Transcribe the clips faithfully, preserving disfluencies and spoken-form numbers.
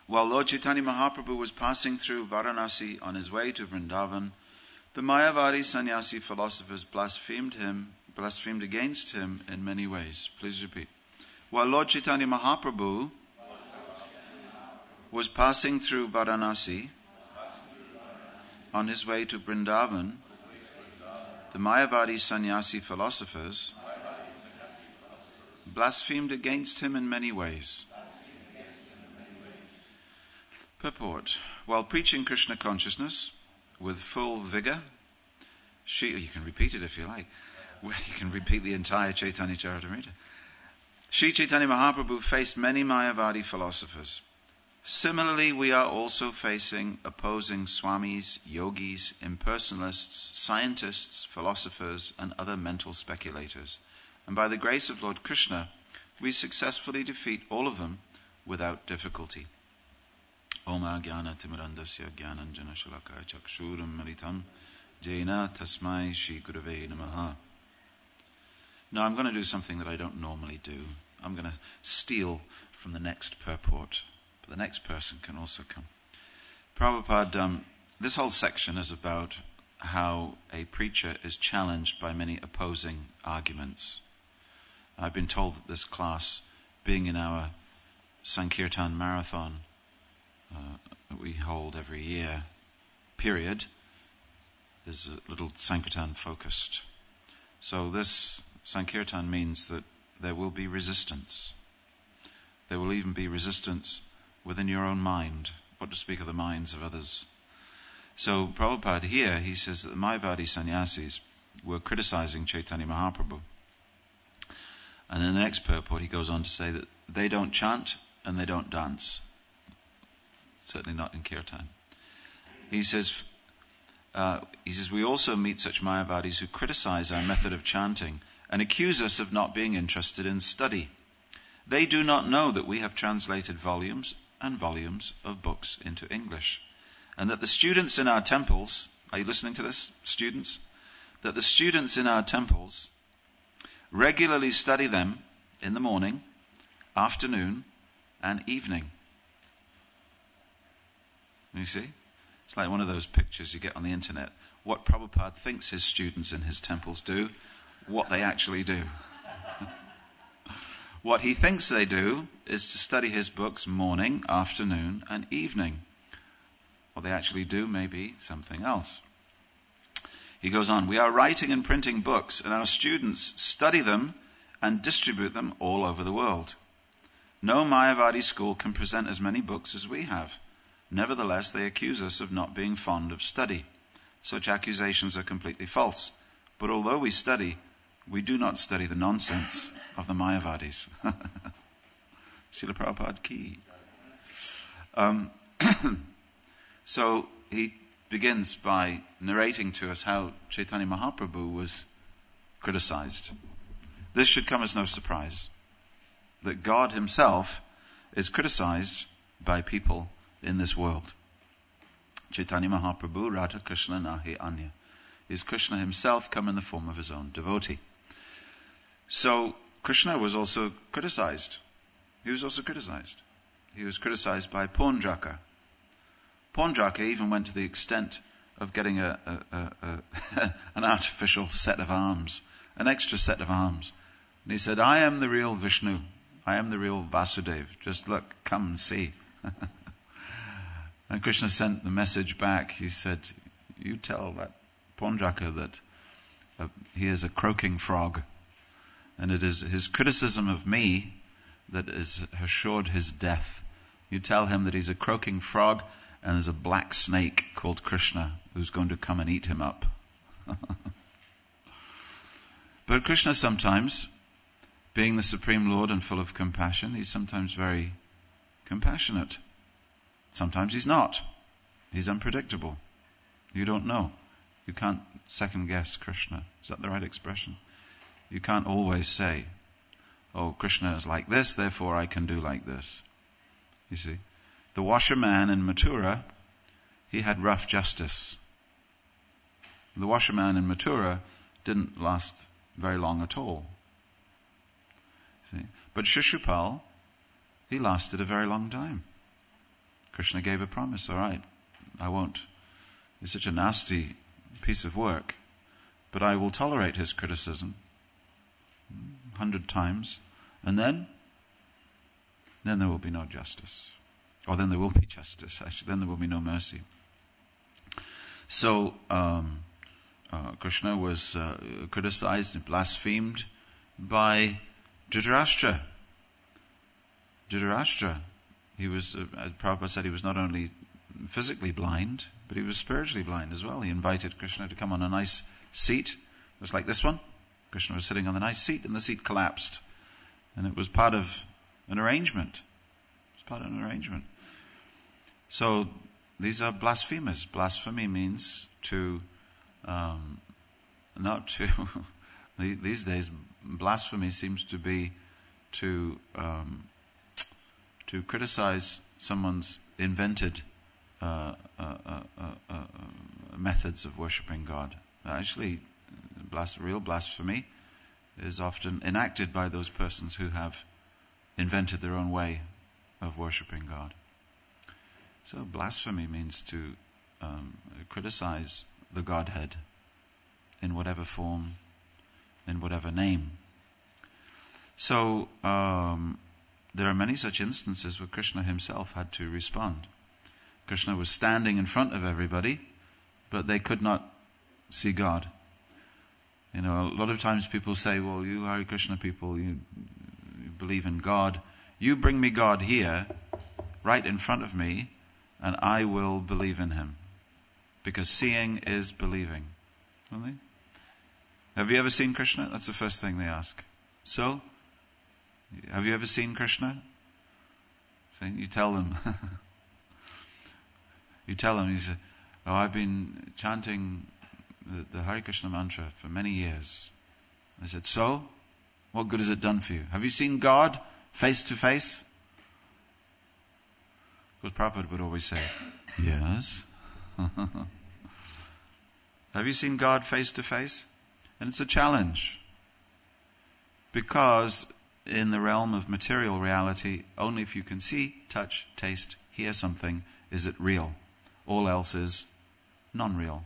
while Lord Chaitanya Mahaprabhu was passing through Varanasi on his way to Vrindavan, the Mayavadi sannyasi philosophers blasphemed him, blasphemed against him in many ways. Please repeat. While Lord Chaitanya Mahaprabhu was passing through Varanasi on his way to Vrindavan, the Mayavadi sannyasi philosophers blasphemed against him in many ways. Purport. While preaching Krishna consciousness with full vigor, she, you can repeat it if you like. You can repeat the entire Chaitanya Charitamrita. Sri Chaitanya Mahaprabhu faced many Mayavadi philosophers. Similarly, we are also facing opposing swamis, yogis, impersonalists, scientists, philosophers, and other mental speculators. And by the grace of Lord Krishna, we successfully defeat all of them without difficulty. Om Jnana Timirandasya Jnananjana Shalakaya Chakshuram Militam Jena Tasmai Shri Gurave Namaha. Now I'm going to do something that I don't normally do. I'm going to steal from the next purport. But the next person can also come. Prabhupada, um, this whole section is about how a preacher is challenged by many opposing arguments. I've been told that this class, being in our Sankirtan marathon uh, that we hold every year, period, is a little Sankirtan focused. So this Sankirtan means that there will be resistance. There will even be resistance within your own mind, what to speak of the minds of others. So Prabhupada here, he says that the Mayavadi sannyasis were criticizing Chaitanya Mahaprabhu. And in the next purport he goes on to say that they don't chant and they don't dance. Certainly not in Kirtan. He says, uh, he says, we also meet such Mayavadis who criticize our method of chanting and accuse us of not being interested in study. They do not know that we have translated volumes and volumes of books into English, and that the students in our temples, are you listening to this, students? That the students in our temples regularly study them in the morning, afternoon, and evening. You see? It's like one of those pictures you get on the internet. What Prabhupada thinks his students in his temples do, what they actually do. What he thinks they do is to study his books morning, afternoon, and evening. What they actually do may be something else. He goes on, we are writing and printing books, and our students study them and distribute them all over the world. No Mayavadi school can present as many books as we have. Nevertheless, they accuse us of not being fond of study. Such accusations are completely false. But although we study, we do not study the nonsense of the Mayavadis. Srila Prabhupada ki. Um, so he begins by narrating to us how Chaitanya Mahaprabhu was criticized. This should come as no surprise, that God himself is criticized by people in this world. Chaitanya Mahaprabhu, Radha Krishna Nahi Anya. Is Krishna himself come in the form of his own devotee. So Krishna was also criticized. He was also criticized. He was criticized by Paundraka. Paundraka even went to the extent of getting a, a, a, a an artificial set of arms, an extra set of arms. And he said, I am the real Vishnu. I am the real Vasudeva. Just look, come and see. And Krishna sent the message back. He said, you tell that Paundraka that uh, he is a croaking frog. And it is his criticism of me that has assured his death. You tell him that he's a croaking frog and there's a black snake called Krishna who's going to come and eat him up. But Krishna sometimes, being the Supreme Lord and full of compassion, he's sometimes very compassionate. Sometimes he's not. He's unpredictable. You don't know. You can't second guess Krishna. Is that the right expression? You can't always say, oh, Krishna is like this, therefore I can do like this. You see? The washerman in Mathura, he had rough justice. The washerman in Mathura didn't last very long at all. See? But Shishupal, he lasted a very long time. Krishna gave a promise, all right, I won't, it's such a nasty piece of work, but I will tolerate his criticism a hundred times, and then, then there will be no justice. Or then there will be justice, actually, then there will be no mercy. So, um, uh, Krishna was uh, criticized and blasphemed by Dhritarashtra. Dhritarashtra, he was, uh, as Prabhupada said, he was not only physically blind, but he was spiritually blind as well. He invited Krishna to come on a nice seat, just like this one. Krishna was sitting on the nice seat, and the seat collapsed. And it was part of an arrangement. It was part of an arrangement. So, these are blasphemers. Blasphemy means to, um, not to, these days, blasphemy seems to be to, um, to criticize someone's invented uh, uh, uh, uh, uh, methods of worshipping God. Actually, blas- real blasphemy is often enacted by those persons who have invented their own way of worshipping God. So blasphemy means to um, criticize the Godhead in whatever form, in whatever name. So um, there are many such instances where Krishna himself had to respond. Krishna was standing in front of everybody, but they could not see God. You know, a lot of times people say, well, you Hare Krishna people, you, you believe in God. You bring me God here, right in front of me, and I will believe in him. Because seeing is believing. Really? Have you ever seen Krishna? That's the first thing they ask. So, have you ever seen Krishna? So you tell them. you tell them, you say, oh, I've been chanting the, the Hare Krishna mantra for many years. I said, so? What good has it done for you? Have you seen God face to face? Because Prabhupada would always say, yes. Have you seen God face to face? And it's a challenge. Because in the realm of material reality, only if you can see, touch, taste, hear something, is it real. All else is non-real.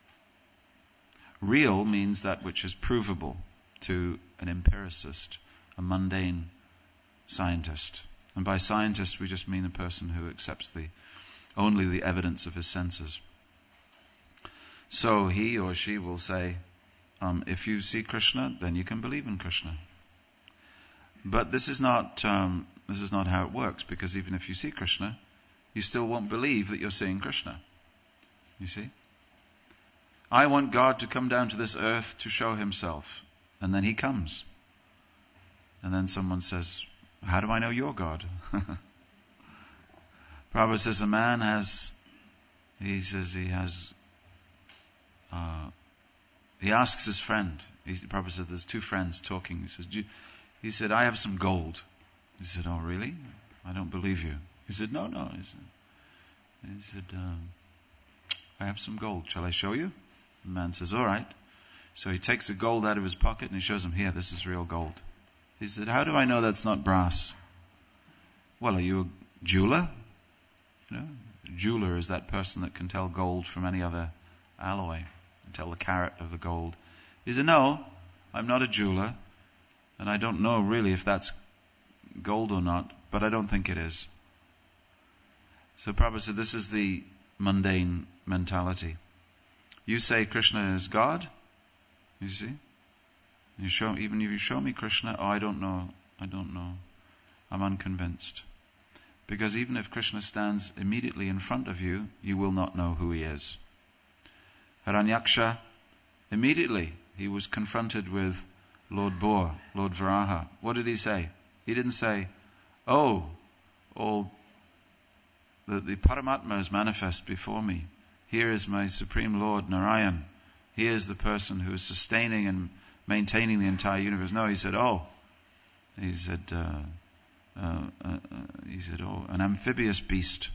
Real means that which is provable to an empiricist, a mundane scientist. And by scientist, we just mean a person who accepts the only the evidence of his senses. So he or she will say, um, if you see Krishna, then you can believe in Krishna. But this is not um, this is not how it works, because even if you see Krishna, you still won't believe that you're seeing Krishna. You see? I want God to come down to this earth to show himself. And then he comes. And then someone says, how do I know you're God? Prabhupada says a man has, he says he has, uh, he asks his friend, he, Prabhupada said there's two friends talking. He says, do you, he said, I have some gold. He said, oh really? I don't believe you. He said, no, no. He said, he said um, I have some gold. Shall I show you? The man says, all right. So he takes the gold out of his pocket and he shows him, here, this is real gold. He said, how do I know that's not brass? Well, are you a jeweler? You know, a jeweler is that person that can tell gold from any other alloy and tell the carat of the gold. He said, no, I'm not a jeweler, and I don't know really if that's gold or not, but I don't think it is. So Prabhupada said, this is the mundane mentality. You say Krishna is God, you see? You show, even if you show me Krishna, oh, I don't know, I don't know. I'm unconvinced. Because even if Krishna stands immediately in front of you, you will not know who he is. Hiranyaksha, immediately, he was confronted with Lord Bor, Lord Varaha. What did he say? He didn't say, oh, all the, the Paramatma is manifest before me. Here is my Supreme Lord Narayan. He is the person who is sustaining and maintaining the entire universe. No, he said, oh, he said, uh, uh, uh, he said, oh, an amphibious beast.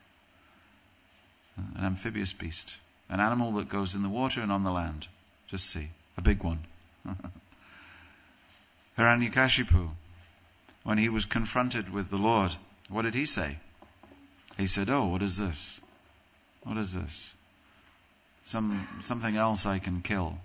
An amphibious beast. An animal that goes in the water and on the land. Just see. A big one. Hiranyakashipu, when he was confronted with the Lord, what did he say? he said, oh, what is this? What is this? Some, something else I can kill.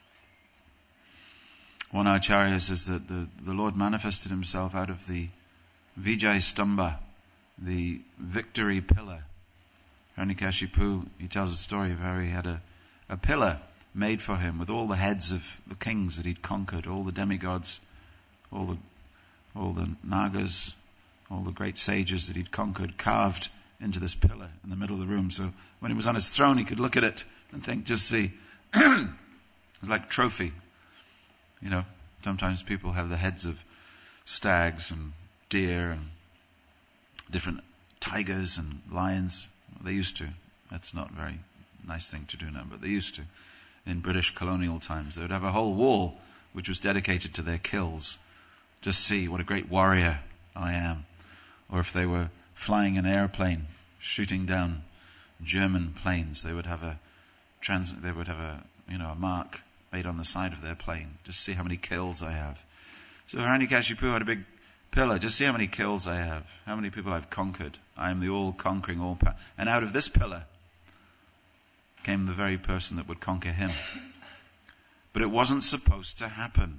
One Acharya says that the, the Lord manifested himself out of the Vijay Stamba, the victory pillar. Hiranyakashipu, he tells a story of how he had a, a pillar made for him with all the heads of the kings that he'd conquered, all the demigods, all the, all the nagas, all the great sages that he'd conquered, carved into this pillar in the middle of the room. So when he was on his throne, he could look at it and think, just see, it was like a trophy. You know, sometimes people have the heads of stags and deer and different tigers and lions. Well, they used to. That's not a very nice thing to do now, but they used to. In British colonial times, they would have a whole wall which was dedicated to their kills. Just see what a great warrior I am. Or if they were flying an airplane, shooting down German planes, they would have a trans, they would have a, you know, a mark made on the side of their plane. Just see how many kills I have. So Hiranyakashipu had a big pillar. Just see how many kills I have. How many people I've conquered. I am the all-conquering, all power. And out of this pillar came the very person that would conquer him. But it wasn't supposed to happen.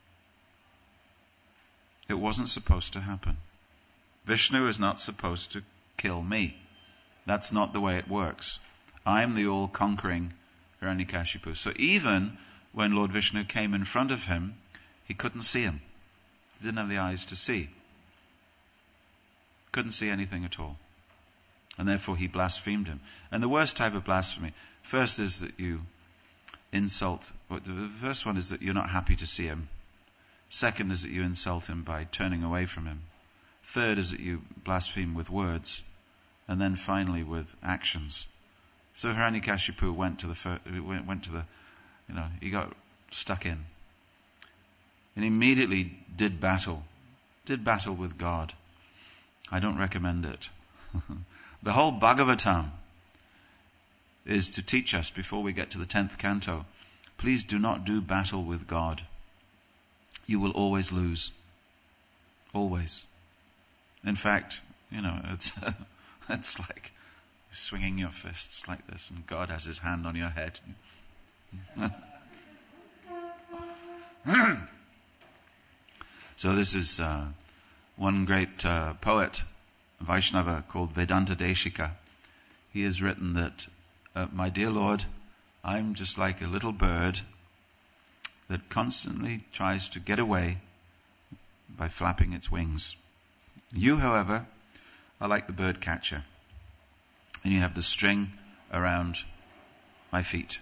It wasn't supposed to happen. Vishnu is not supposed to kill me. That's not the way it works. I'm the all-conquering Hiranyakashipu. So even when Lord Vishnu came in front of him, he couldn't see him. He didn't have the eyes to see. Couldn't see anything at all. And therefore he blasphemed him. And the worst type of blasphemy, first is that you insult, the first one is that you're not happy to see him. Second is that you insult him by turning away from him. Third is that you blaspheme with words. And then finally with actions. So Hiranyakashipu went to the, fir- went, went to the, you know, he got stuck in. And immediately did battle. Did battle with God. I don't recommend it. The whole Bhagavatam is to teach us before we get to the tenth canto. Please do not do battle with God. You will always lose. Always. In fact, you know, it's, it's like swinging your fists like this and God has his hand on your head. So this is uh, one great uh, poet, Vaishnava, called Vedanta Deshika. He has written that, uh, my dear Lord, I'm just like a little bird that constantly tries to get away by flapping its wings. You, however, are like the bird catcher, and you have the string around my feet.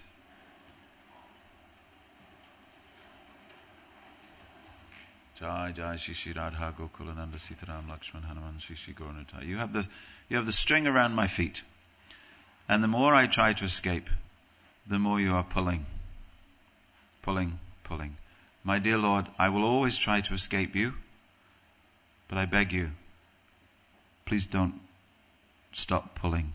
Jai Jai Shishi Radha Gokulananda Sitaram Lakshman Hanuman Shishi Gauranta. You have the you have the string around my feet. And the more I try to escape, the more you are pulling. Pulling, pulling. My dear Lord, I will always try to escape you, but I beg you, please don't stop pulling.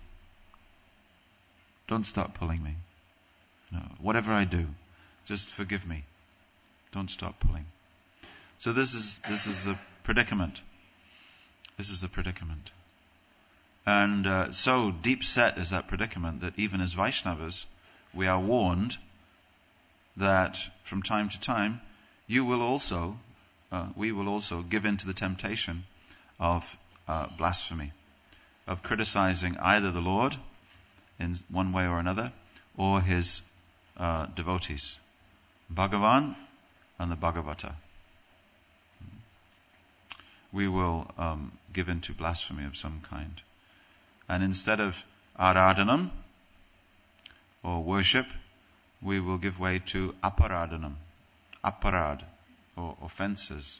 Don't stop pulling me. No, whatever I do, just forgive me. Don't stop pulling. So this is this is the predicament. This is the predicament. And uh, so deep set is that predicament that even as Vaishnavas, we are warned that from time to time, you will also, uh, we will also give in to the temptation of uh, blasphemy, of criticizing either the Lord in one way or another, or his uh, devotees, Bhagavan and the Bhagavata. We will um, give in to blasphemy of some kind. And instead of aradhanam, or worship, we will give way to aparadhanam, aparad, or offenses.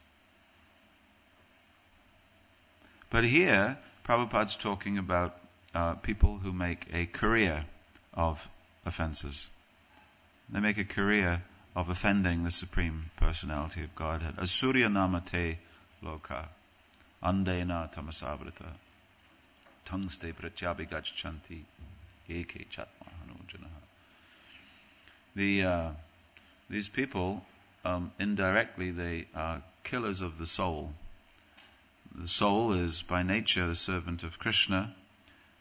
But here, Prabhupada's talking about uh, people who make a career of offenses. They make a career of offending the Supreme Personality of Godhead. Asurya namate loka, andena tamasavrita, tangste pratyabhigachanti, eke chatma hanujanaha. The, uh, these people, um, indirectly, they are killers of the soul. The soul is by nature the servant of Krishna,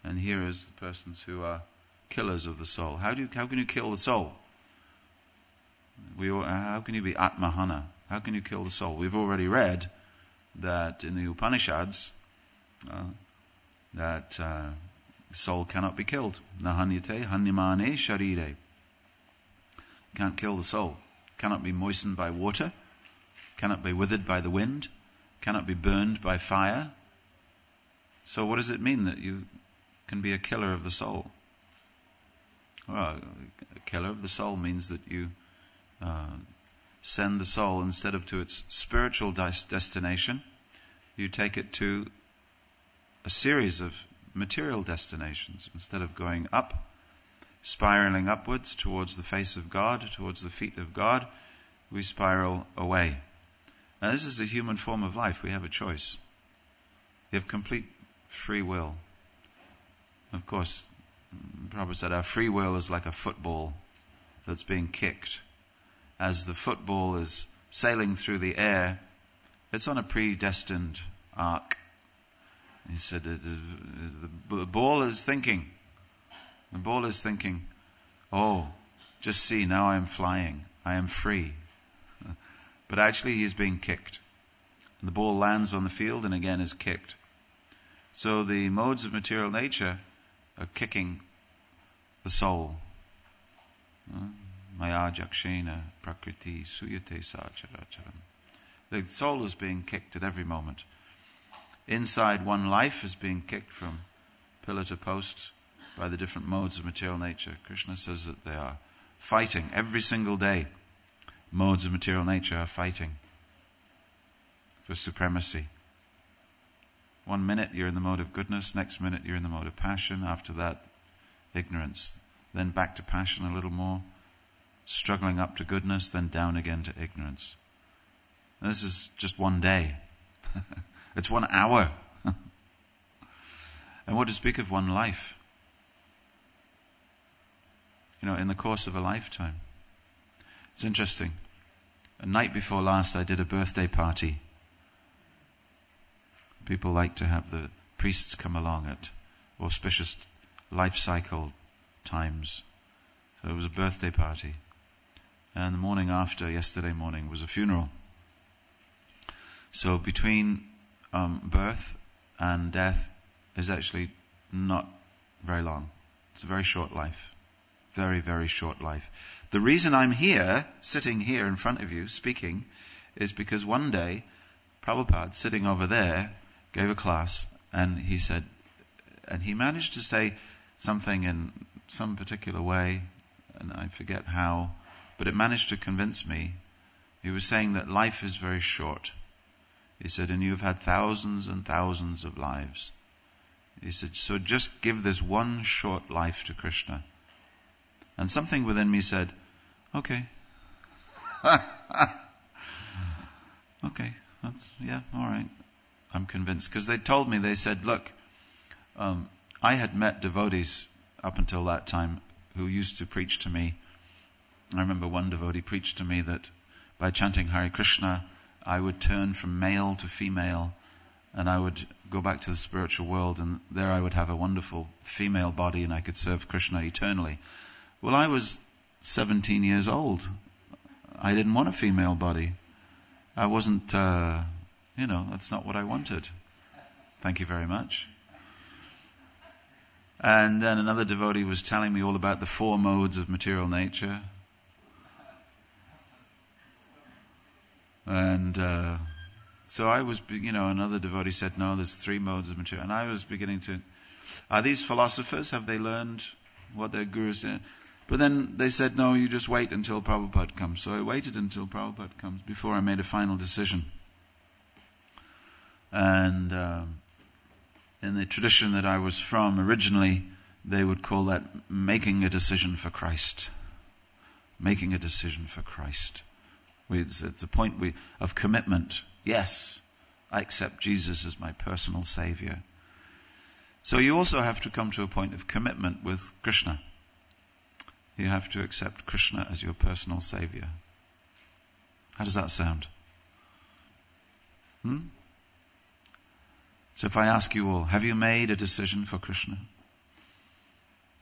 And here is the persons who are killers of the soul. How do you, how can you kill the soul? We, how can you be Atmahana? How can you kill the soul? We've already read that in the Upanishads, uh, that uh, the soul cannot be killed. Nahanyate hanyamane sharire. Can't kill the soul. Cannot be moistened by water. Cannot be withered by the wind. Cannot be burned by fire. So what does it mean that you can be a killer of the soul? Well, a killer of the soul means that you uh, send the soul, instead of to its spiritual des- destination, you take it to a series of material destinations. Instead of going up, spiraling upwards towards the face of God, towards the feet of God, we spiral away. Now this is the human form of life. We have a choice. We have complete free will. Of course, Prabhupada said our free will is like a football that's being kicked. As the football is sailing through the air, it's on a predestined arc. He said the ball is thinking, the ball is thinking, oh, just see, now I am flying, I am free. But actually he is being kicked. And the ball lands on the field and again is kicked. So the modes of material nature are kicking the soul. Maya jakshena prakriti suyate sacharacharam. The soul is being kicked at every moment. Inside one life is being kicked from pillar to post by the different modes of material nature. Krishna says that they are fighting every single day. Modes of material nature are fighting for supremacy. One minute you're in the mode of goodness, next minute you're in the mode of passion, after that ignorance, then back to passion a little more, struggling up to goodness, then down again to ignorance. And this is just one day. It's one hour. And what to speak of one life? You know, in the course of a lifetime. It's interesting. A night before last I did a birthday party. People like to have the priests come along at auspicious life cycle times. So it was a birthday party. And the morning after, yesterday morning, was a funeral. So between um, birth and death is actually not very long. It's a very short life. Very, very short life. The reason I'm here, sitting here in front of you, speaking, is because one day, Prabhupada, sitting over there, gave a class, and he said, and he managed to say something in some particular way, and I forget how, but it managed to convince me. He was saying that life is very short. He said, and you've had thousands and thousands of lives. He said, so just give this one short life to Krishna. And something within me said, okay. Okay, that's, yeah, all right. I'm convinced. Because they told me, they said, look, um, I had met devotees up until that time who used to preach to me. I remember one devotee preached to me that by chanting Hare Krishna, I would turn from male to female, and I would go back to the spiritual world, and there I would have a wonderful female body, and I could serve Krishna eternally. Well, I was seventeen years old. I didn't want a female body. I wasn't, uh, you know, that's not what I wanted. Thank you very much. And then another devotee was telling me all about the four modes of material nature. And uh, so I was, you know, another devotee said, no, there's three modes of material. And I was beginning to, are these philosophers? Have they learned what their gurus did? But then they said, no, you just wait until Prabhupada comes. So I waited until Prabhupada comes before I made a final decision. And um, in the tradition that I was from originally, they would call that making a decision for Christ. Making a decision for Christ. It's, it's a point we, of commitment. Yes, I accept Jesus as my personal Savior. So you also have to come to a point of commitment with Krishna. You have to accept Krishna as your personal Savior. How does that sound? Hmm? So if I ask you all, have you made a decision for Krishna?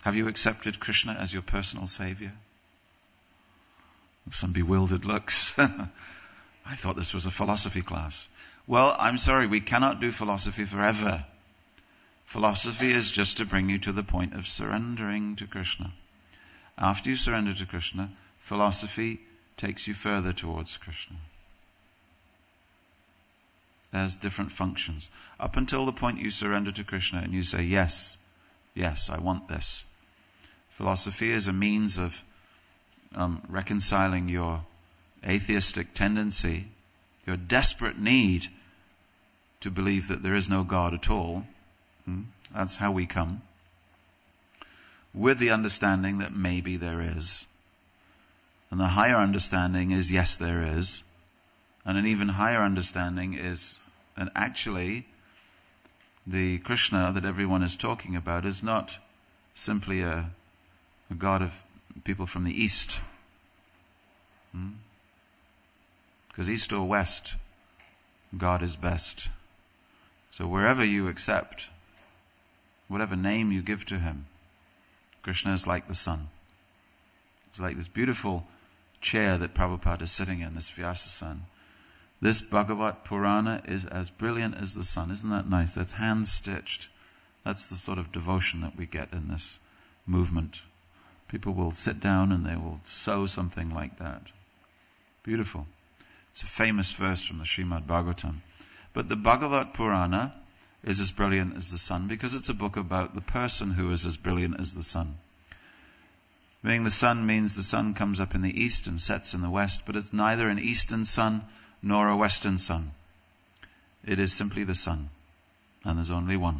Have you accepted Krishna as your personal savior? Some bewildered looks. I thought this was a philosophy class. Well, I'm sorry, we cannot do philosophy forever. Philosophy is just to bring you to the point of surrendering to Krishna. After you surrender to Krishna, philosophy takes you further towards Krishna. It has different functions. Up until the point you surrender to Krishna and you say, yes, yes, I want this. Philosophy is a means of um, reconciling your atheistic tendency, your desperate need to believe that there is no God at all. Hmm? That's how we come. With the understanding that maybe there is. And the higher understanding is, yes, there is. And an even higher understanding is, and actually, the Krishna that everyone is talking about is not simply a, a god of people from the East. Hmm? Because East or West, God is best. So wherever you accept, whatever name you give to him, Krishna is like the sun. It's like this beautiful chair that Prabhupada is sitting in, this Vyasa-san. This Bhagavat Purana is as brilliant as the sun. Isn't that nice? That's hand-stitched. That's the sort of devotion that we get in this movement. People will sit down and they will sew something like that. Beautiful. It's a famous verse from the Srimad Bhagavatam. But the Bhagavat Purana is as brilliant as the sun because it's a book about the person who is as brilliant as the sun. Being the sun means the sun comes up in the east and sets in the west, but it's neither an eastern sun nor a western sun. It is simply the sun. And there's only one.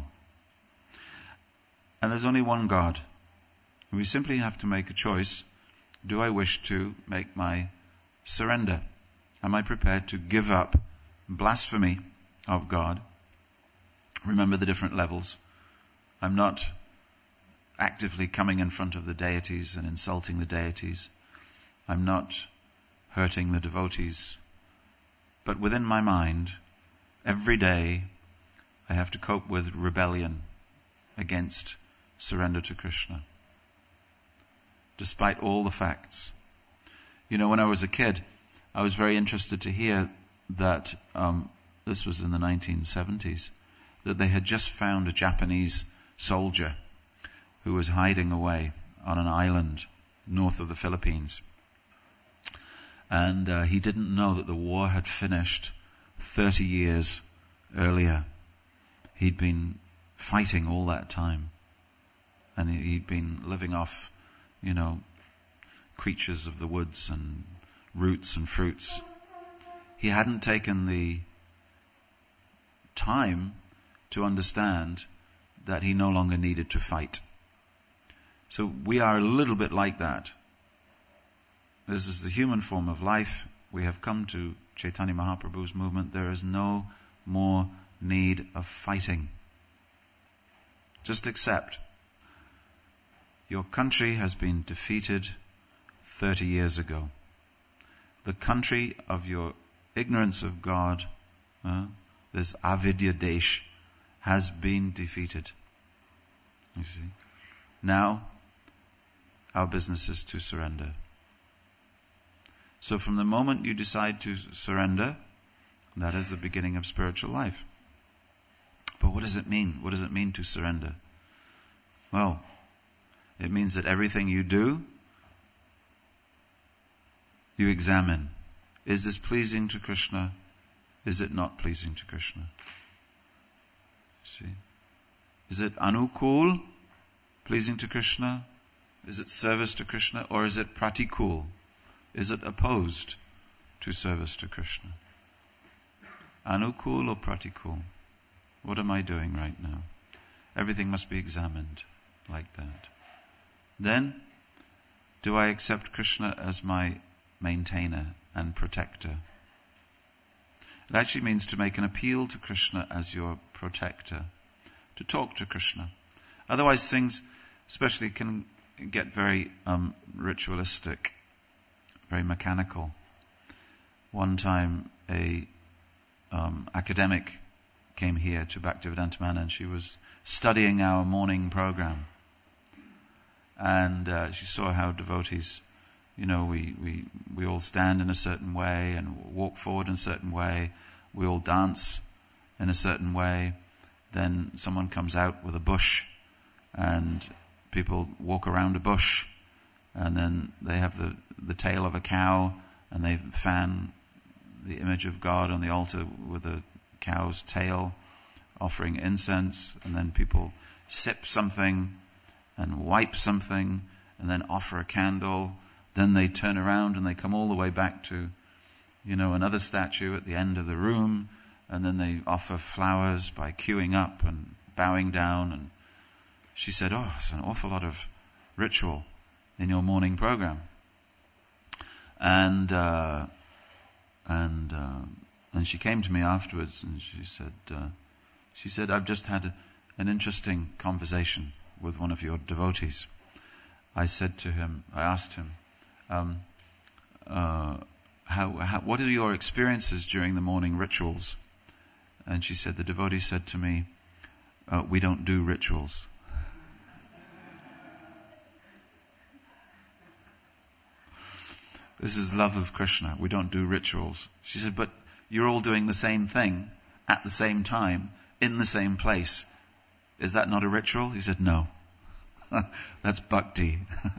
And there's only one God. We simply have to make a choice. Do I wish to make my surrender? Am I prepared to give up blasphemy of God? Remember the different levels. I'm not actively coming in front of the deities and insulting the deities. I'm not hurting the devotees. But within my mind, every day, I have to cope with rebellion against surrender to Krishna. Despite all the facts. You know, when I was a kid, I was very interested to hear that, um, this was in the nineteen seventies, that they had just found a Japanese soldier who was hiding away on an island north of the Philippines. And uh, he didn't know that the war had finished thirty years earlier. He'd been fighting all that time. And he'd been living off, you know, creatures of the woods and roots and fruits. He hadn't taken the time to understand that he no longer needed to fight. So we are a little bit like that. This is the human form of life. We have come to Chaitanya Mahaprabhu's movement. There is no more need of fighting. Just accept. Your country has been defeated thirty years ago. The country of your ignorance of God, uh, this avidya desh, has been defeated. You see? Now, our business is to surrender. So from the moment you decide to surrender, that is the beginning of spiritual life. But what does it mean? What does it mean to surrender? Well, it means that everything you do, you examine. Is this pleasing to Krishna? Is it not pleasing to Krishna? See? Is it anukul, pleasing to Krishna? Is it service to Krishna? Or is it pratikul? Is it opposed to service to Krishna? Anukul or pratikul? What am I doing right now? Everything must be examined like that. Then, do I accept Krishna as my maintainer and protector? It actually means to make an appeal to Krishna as your protector, to talk to Krishna. Otherwise things, especially, can get very um, ritualistic, very mechanical. One time a um, academic came here to Bhaktivedanta Manor and she was studying our morning program. And uh, she saw how devotees, you know, we, we, we all stand in a certain way and walk forward in a certain way. We all dance in a certain way. Then someone comes out with a bush and people walk around a bush, and then they have the, the tail of a cow and they fan the image of God on the altar with the cow's tail, offering incense, and then people sip something and wipe something and then offer a candle. Then they turn around and they come all the way back to, you know, another statue at the end of the room, and then they offer flowers by queuing up and bowing down. And she said, oh, it's an awful lot of ritual in your morning program. And uh, and uh, and she came to me afterwards and she said, uh, she said, I've just had a, an interesting conversation with one of your devotees. I said to him, I asked him, um, uh, how, how, what are your experiences during the morning rituals? And she said, the devotee said to me, uh, we don't do rituals. This is love of Krishna. We don't do rituals. She said, but you're all doing the same thing at the same time in the same place. Is that not a ritual? He said, no. That's bhakti.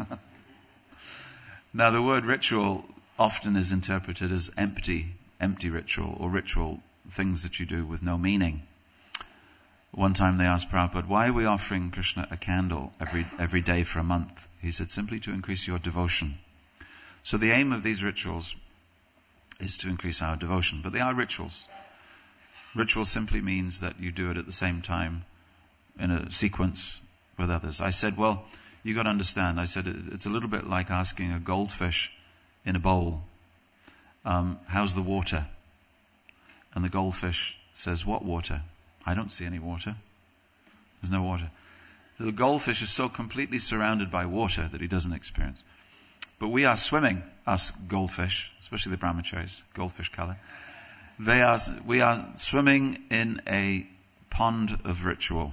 Now the word ritual often is interpreted as empty, empty ritual, or ritual things that you do with no meaning. One time they asked Prabhupada, why are we offering Krishna a candle every every day for a month? He said, simply to increase your devotion. So the aim of these rituals is to increase our devotion, but they are rituals. Ritual simply means that you do it at the same time in a sequence with others. I said, well, you got to understand. I said, it's a little bit like asking a goldfish in a bowl, um, how's the water? And the goldfish says, what water? I don't see any water. There's no water. So the goldfish is so completely surrounded by water that he doesn't experience. But we are swimming, us goldfish, especially the brahmacharis, goldfish color. They are, we are swimming in a pond of ritual.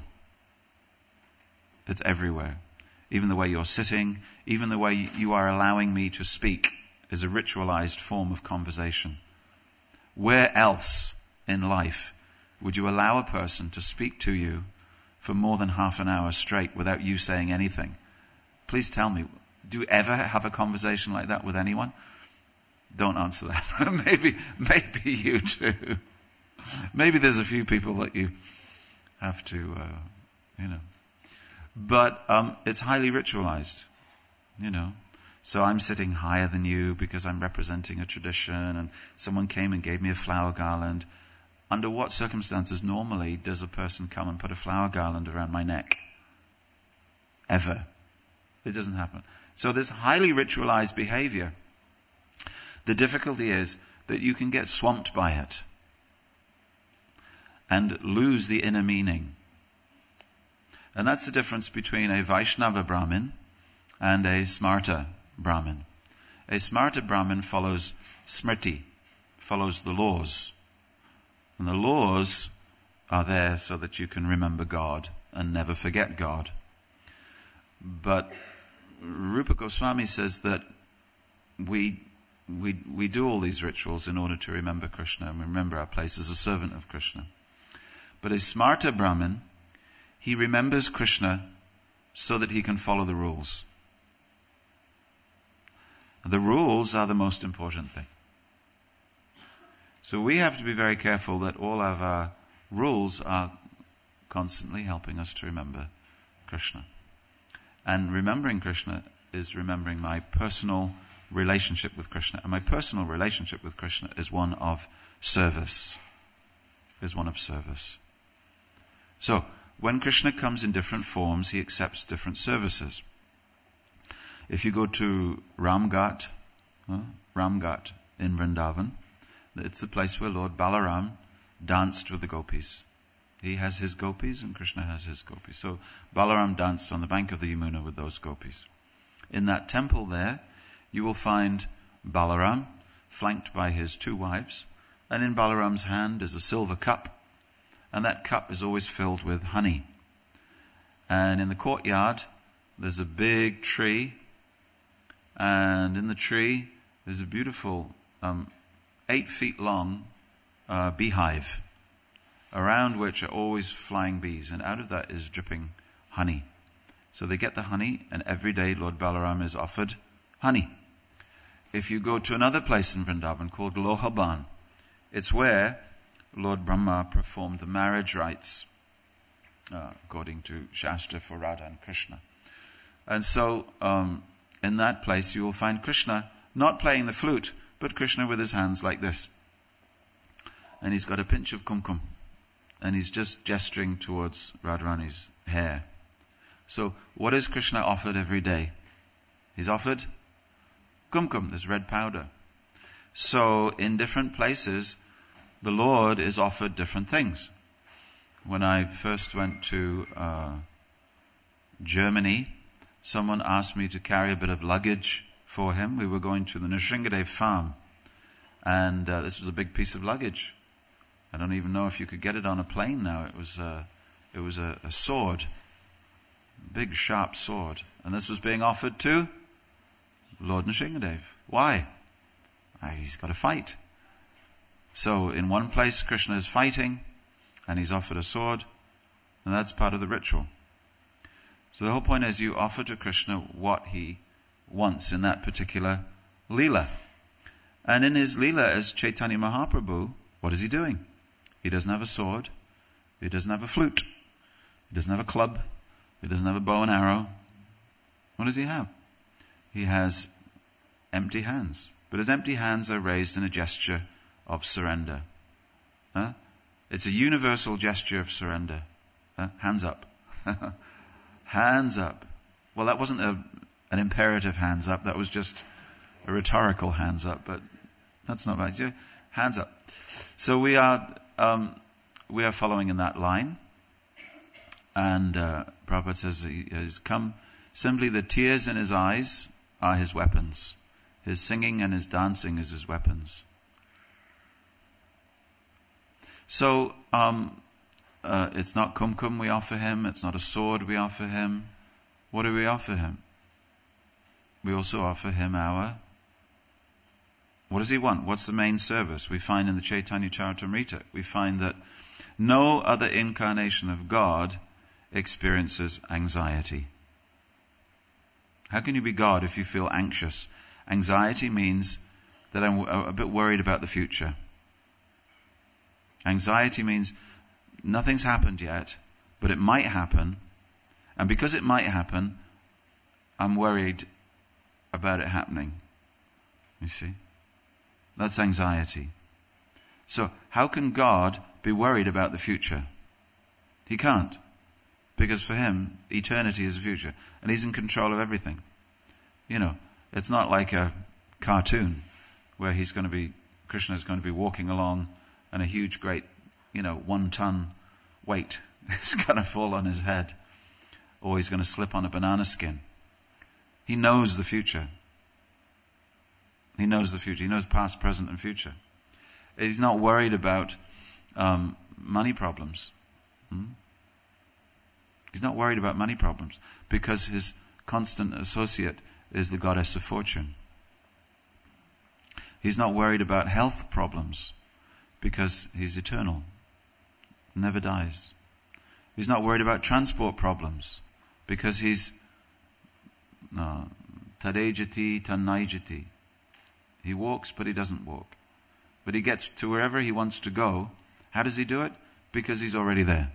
It's everywhere. Even the way you're sitting, even the way you are allowing me to speak is a ritualized form of conversation. Where else in life would you allow a person to speak to you for more than half an hour straight without you saying anything? Please tell me, do you ever have a conversation like that with anyone? Don't answer that. maybe, maybe you do. Maybe there's a few people that you have to, uh, you know. But um, it's highly ritualized, you know. So I'm sitting higher than you because I'm representing a tradition, and someone came and gave me a flower garland. Under what circumstances normally does a person come and put a flower garland around my neck? Ever. It doesn't happen. So this highly ritualized behavior, the difficulty is that you can get swamped by it and lose the inner meaning. And that's the difference between a Vaishnava Brahmin and a Smarta Brahmin. A Smarta Brahmin follows Smriti, follows the laws. And the laws are there so that you can remember God and never forget God. But Rupa Goswami says that we we we do all these rituals in order to remember Krishna and remember our place as a servant of Krishna. But a Smarta Brahmin, he remembers Krishna so that he can follow the rules. The rules are the most important thing. So we have to be very careful that all of our rules are constantly helping us to remember Krishna. And remembering Krishna is remembering my personal relationship with Krishna. And my personal relationship with Krishna is one of service. Is one of service. So, when Krishna comes in different forms, he accepts different services. If you go to Ramghat, uh, Ramghat in Vrindavan, it's the place where Lord Balaram danced with the gopis. He has his gopis and Krishna has his gopis. So Balaram danced on the bank of the Yamuna with those gopis. In that temple there, you will find Balaram flanked by his two wives, and in Balaram's hand is a silver cup, and that cup is always filled with honey. And in the courtyard, there's a big tree, and in the tree there's a beautiful um, eight feet long uh, beehive, around which are always flying bees, and out of that is dripping honey. So they get the honey, and every day Lord Balaram is offered honey. If you go to another place in Vrindavan called Lohaban, it's where Lord Brahma performed the marriage rites, uh, according to Shastra, for Radha and Krishna. And so, um, in that place you will find Krishna not playing the flute, but Krishna with his hands like this. And he's got a pinch of kumkum, and he's just gesturing towards Radharani's hair. So, what is Krishna offered every day? He's offered kumkum, this red powder. So, in different places, the Lord is offered different things. When I first went to uh, Germany, someone asked me to carry a bit of luggage for him. We were going to the Nrsingadev farm, and uh, this was a big piece of luggage. I don't even know if you could get it on a plane now. It was uh, it was a, a sword, a big sharp sword, and this was being offered to Lord Nrsingadev. Why? Ah, he's got to fight. So in one place Krishna is fighting, and he's offered a sword, and that's part of the ritual. So the whole point is you offer to Krishna what he wants in that particular Leela. And in his Leela as Chaitanya Mahaprabhu, what is he doing? He doesn't have a sword. He doesn't have a flute. He doesn't have a club. He doesn't have a bow and arrow. What does he have? He has empty hands. But his empty hands are raised in a gesture of surrender. Huh? It's a universal gesture of surrender. Huh? Hands up. Hands up. Well, that wasn't a, an imperative hands up. That was just a rhetorical hands up. But that's not right. Hands up. So we are um, we are following in that line. And uh, Prabhupada says he has come. Simply the tears in his eyes are his weapons. His singing and his dancing is his weapons. So, um, uh, it's not kumkum we offer him. It's not a sword we offer him. What do we offer him? We also offer him our... What does he want? What's the main service? We find in the Chaitanya Charitamrita, we find that no other incarnation of God experiences anxiety. How can you be God if you feel anxious? Anxiety means that I'm a bit worried about the future. Anxiety means nothing's happened yet, but it might happen. And because it might happen, I'm worried about it happening. You see? That's anxiety. So, how can God be worried about the future? He can't. Because for him, eternity is the future. And he's in control of everything. You know, it's not like a cartoon where he's going to be, Krishna's going to be walking along and a huge, great, you know, one-ton weight is going to fall on his head. Or he's going to slip on a banana skin. He knows the future. He knows the future. He knows past, present, and future. He's not worried about um, money problems. Hmm? He's not worried about money problems because his constant associate is the goddess of fortune. He's not worried about health problems because he's eternal, never dies. He's not worried about transport problems because he's no, tadejati tannaijati. He walks, but he doesn't walk. But he gets to wherever he wants to go. How does he do it? Because he's already there.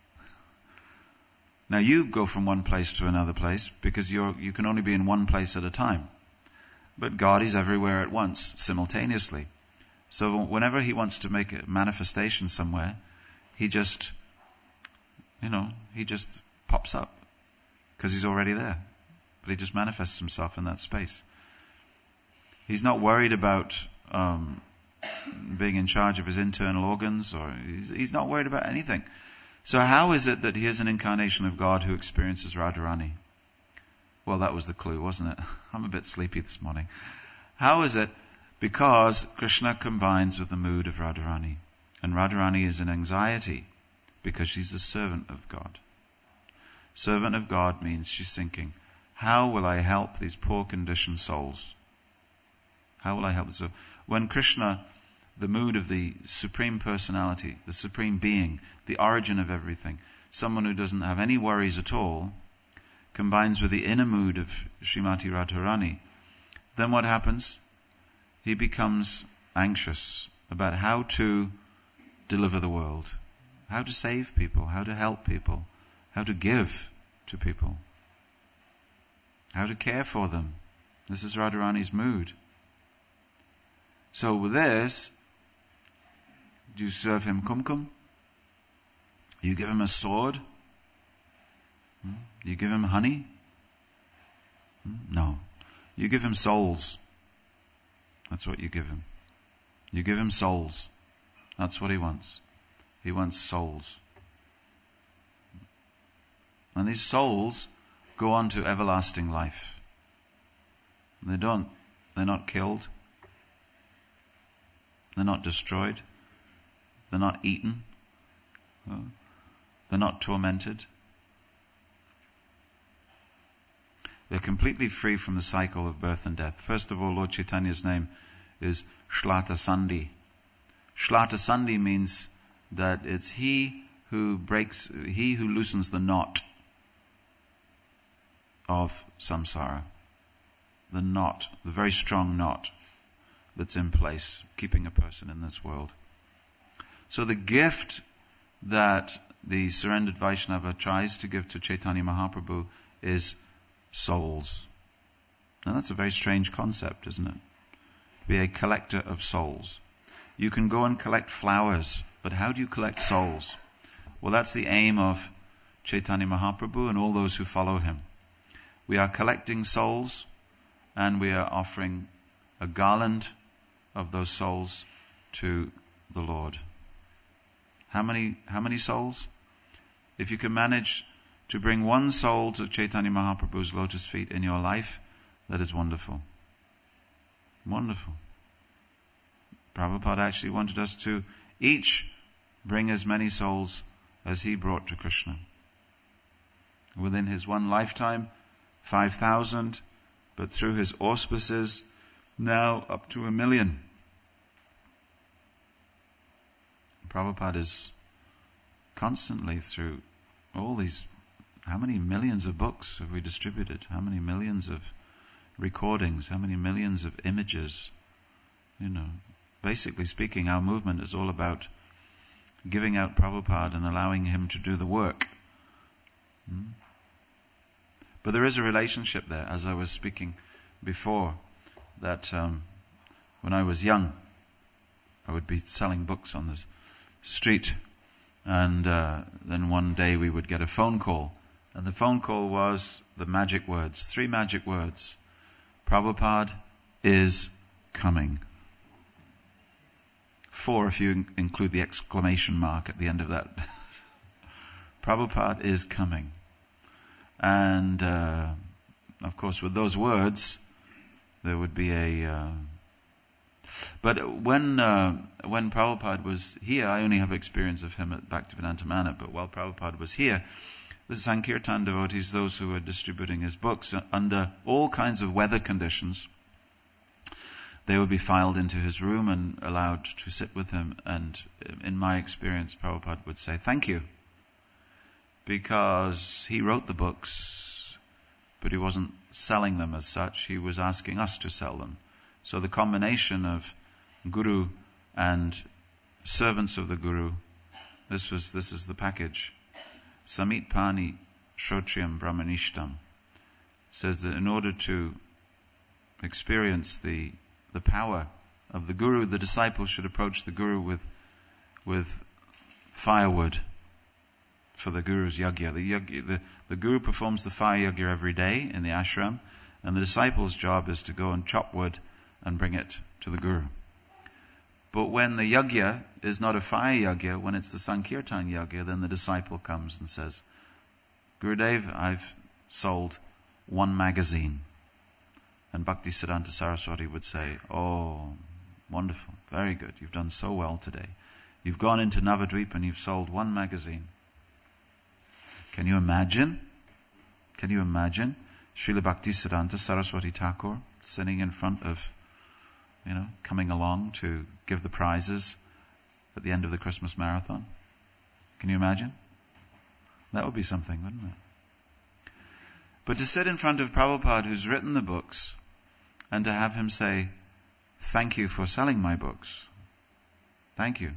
Now you go from one place to another place because you're, you can only be in one place at a time. But God is everywhere at once, simultaneously. So whenever he wants to make a manifestation somewhere, he just, you know, he just pops up because he's already there. But he just manifests himself in that space. He's not worried about um, being in charge of his internal organs, or he's, he's not worried about anything. So how is it that he is an incarnation of God who experiences Radharani? Well, that was the clue, wasn't it? I'm a bit sleepy this morning. How is it? Because Krishna combines with the mood of Radharani. And Radharani is in anxiety because she's a servant of God. Servant of God means she's thinking, how will I help these poor conditioned souls? How will I help them? So when Krishna, the mood of the Supreme Personality, the Supreme Being, the origin of everything, someone who doesn't have any worries at all, combines with the inner mood of Srimati Radharani, then what happens? He becomes anxious about how to deliver the world, how to save people, how to help people, how to give to people, how to care for them. This is Radharani's mood. So with this, do you serve him kumkum? You give him a sword? Hmm? You give him honey? Hmm? No. You give him souls. That's what you give him. You give him souls. That's what he wants. He wants souls. And these souls go on to everlasting life. They don't, they're not killed. They're not destroyed. They're not eaten. They're not tormented. They're completely free from the cycle of birth and death. First of all, Lord Chaitanya's name is Shlata Sandhi. Shlata Sandhi means that it's he who breaks, he who loosens the knot of samsara. The knot, the very strong knot that's in place, keeping a person in this world. So the gift that the surrendered Vaishnava tries to give to Chaitanya Mahaprabhu is souls. Now that's a very strange concept, isn't it? To be a collector of souls. You can go and collect flowers, but how do you collect souls? Well, that's the aim of Chaitanya Mahaprabhu and all those who follow him. We are collecting souls, and we are offering a garland of those souls to the Lord. How many, how many souls? If you can manage to bring one soul to Chaitanya Mahaprabhu's lotus feet in your life, that is wonderful. Wonderful. Prabhupada actually wanted us to each bring as many souls as he brought to Krishna. Within his one lifetime, five thousand, but through his auspices, now up to a million. Prabhupada is constantly through all these, how many millions of books have we distributed? How many millions of recordings? How many millions of images? You know, basically speaking, our movement is all about giving out Prabhupada and allowing him to do the work. Hmm? But there is a relationship there, as I was speaking before, that um, when I was young, I would be selling books on the street, and uh, then one day we would get a phone call, and the phone call was the magic words, three magic words: Prabhupada is coming. Four if you include the exclamation mark at the end of that. Prabhupada is coming. And uh, of course with those words there would be a uh, but when uh, when Prabhupada was here, I only have experience of him at Bhaktivedanta Manor, but while Prabhupada was here, the Sankirtan devotees, those who were distributing his books, uh, under all kinds of weather conditions, they would be filed into his room and allowed to sit with him, and in my experience Prabhupada would say thank you, because he wrote the books, but he wasn't selling them as such. He was asking us to sell them. So the combination of Guru and servants of the Guru, this was this is the package. Samit Pani Shrotriyam Brahmanishtam says that in order to experience the the power of the Guru, the disciple should approach the Guru with with firewood for the Guru's yagya. The, yagya the, the Guru performs the fire yagya every day in the ashram, and the disciple's job is to go and chop wood and bring it to the Guru. But when the yagya is not a fire yagya, when it's the Sankirtan yagya, then the disciple comes and says, Gurudev, I've sold one magazine. And Bhaktisiddhanta Saraswati would say, oh, wonderful, very good, you've done so well today. You've gone into Navadvip and you've sold one magazine. Can you imagine? Can you imagine? Srila Bhaktisiddhanta Saraswati Thakur sitting in front of, you know, coming along to give the prizes at the end of the Christmas marathon. Can you imagine? That would be something, wouldn't it? But to sit in front of Prabhupada, who's written the books, and to have him say, thank you for selling my books. Thank you.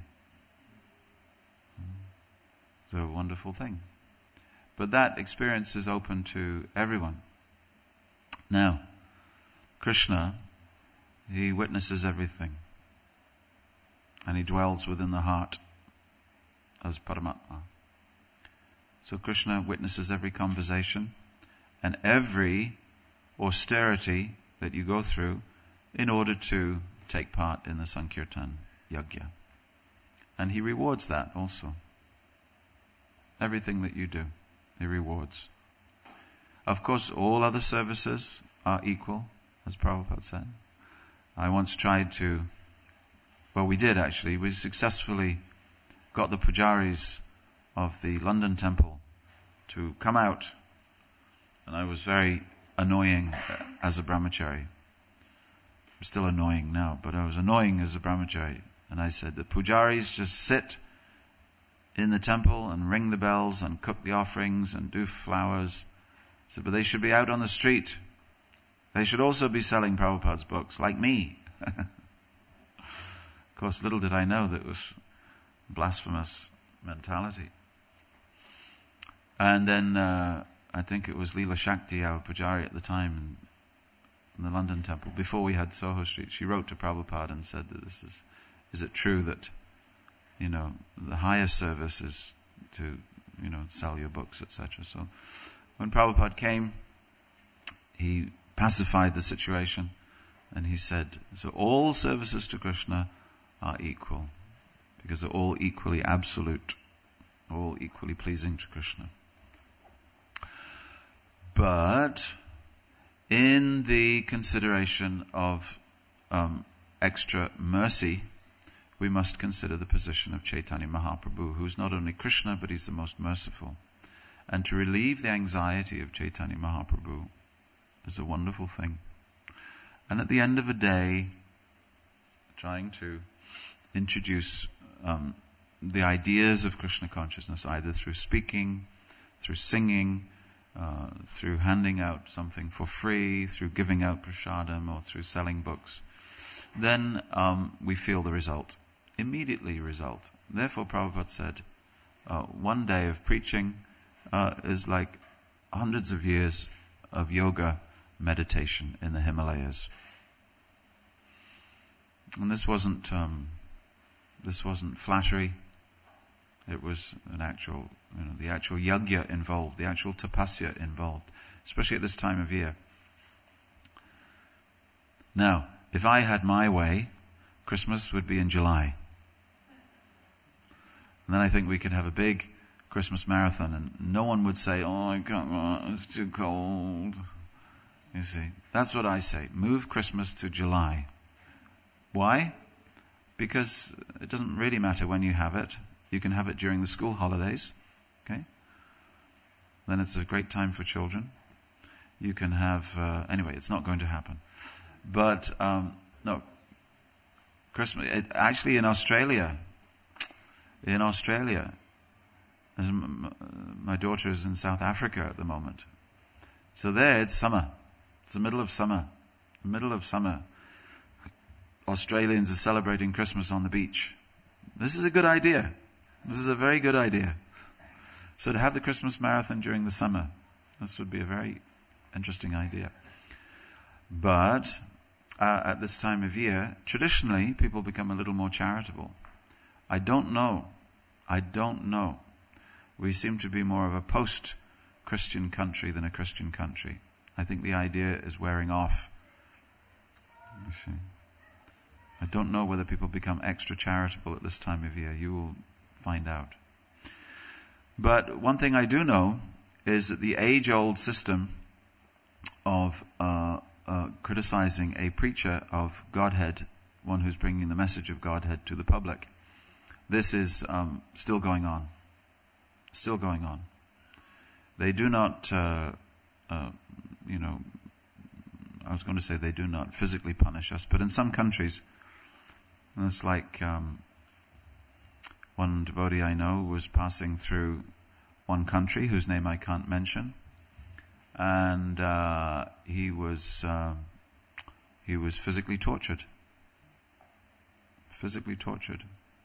It's a wonderful thing. But that experience is open to everyone. Now, Krishna, he witnesses everything. And he dwells within the heart as Paramatma. So Krishna witnesses every conversation and every austerity that you go through in order to take part in the Sankirtan Yajna. And he rewards that also. Everything that you do, he rewards. Of course, all other services are equal, as Prabhupada said. I once tried to, well, we did actually, we successfully got the pujaris of the London temple to come out. And I was very annoying as a brahmachari. I'm still annoying now, but I was annoying as a brahmachari. And I said, the pujaris just sit in the temple and ring the bells and cook the offerings and do flowers. I said, but they should be out on the street. They should also be selling Prabhupada's books, like me. Of course, little did I know that it was blasphemous mentality. And then uh, I think it was Leela Shakti, our pujari at the time in, in the London temple, before we had Soho Street. She wrote to Prabhupada and said that this is, is it true that, you know, the highest service is to, you know, sell your books, et cetera. So when Prabhupada came, he pacified the situation and he said, so all services to Krishna are equal because they're all equally absolute, all equally pleasing to Krishna. But in the consideration of um, extra mercy, we must consider the position of Chaitanya Mahaprabhu, who's not only Krishna, but he's the most merciful. And to relieve the anxiety of Chaitanya Mahaprabhu is a wonderful thing. And at the end of a day, trying to introduce um, the ideas of Krishna consciousness, either through speaking, through singing, uh, through handing out something for free, through giving out prasadam, or through selling books, then um, we feel the result. Immediately result. Therefore Prabhupada said, uh, one day of preaching uh, is like hundreds of years of yoga meditation in the Himalayas. And this wasn't um, this wasn't flattery. It was an actual, you know, the actual yajna involved, the actual tapasya involved, especially at this time of year. Now, if I had my way, Christmas would be in July. And then I think we could have a big Christmas marathon and no one would say, oh, I can't, it's too cold. You see, that's what I say. Move Christmas to July. Why? Because it doesn't really matter when you have it. You can have it during the school holidays. Okay? Then it's a great time for children. You can have, uh, anyway, it's not going to happen. But, um, no, Christmas, it, actually in Australia, in Australia, as m- my daughter is in South Africa at the moment. So there it's summer. It's the middle of summer. Middle of summer. Australians are celebrating Christmas on the beach. This is a good idea. This is a very good idea. So to have the Christmas marathon during the summer, this would be a very interesting idea. But uh, at this time of year, traditionally, people become a little more charitable. I don't know. I don't know. We seem to be more of a post-Christian country than a Christian country. I think the idea is wearing off. You see. I don't know whether people become extra charitable at this time of year. You will find out. But one thing I do know is that the age-old system of uh, uh, criticizing a preacher of Godhead, one who's bringing the message of Godhead to the public, this is um, still going on. Still going on. They do not uh, uh, you know, I was going to say they do not physically punish us, but in some countries, and it's like um, one devotee I know was passing through one country whose name I can't mention, and uh, he was uh, he was physically tortured, physically tortured,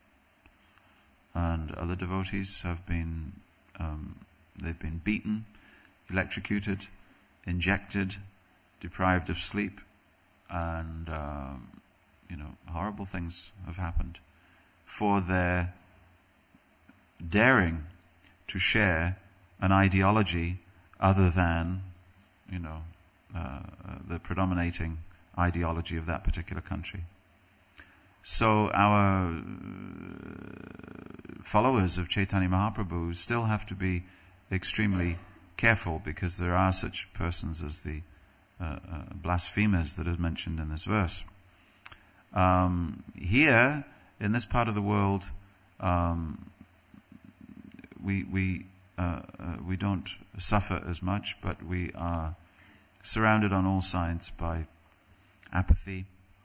and other devotees have been um, they've been beaten, electrocuted, injected, deprived of sleep, and um, you know, horrible things have happened for their daring to share an ideology other than, you know, uh, uh, the predominating ideology of that particular country. So our uh, followers of Chaitanya Mahaprabhu still have to be extremely careful, because there are such persons as the uh, uh, blasphemers that is mentioned in this verse. Um, here, in this part of the world, um, we we uh, uh, we don't suffer as much, but we are surrounded on all sides by apathy,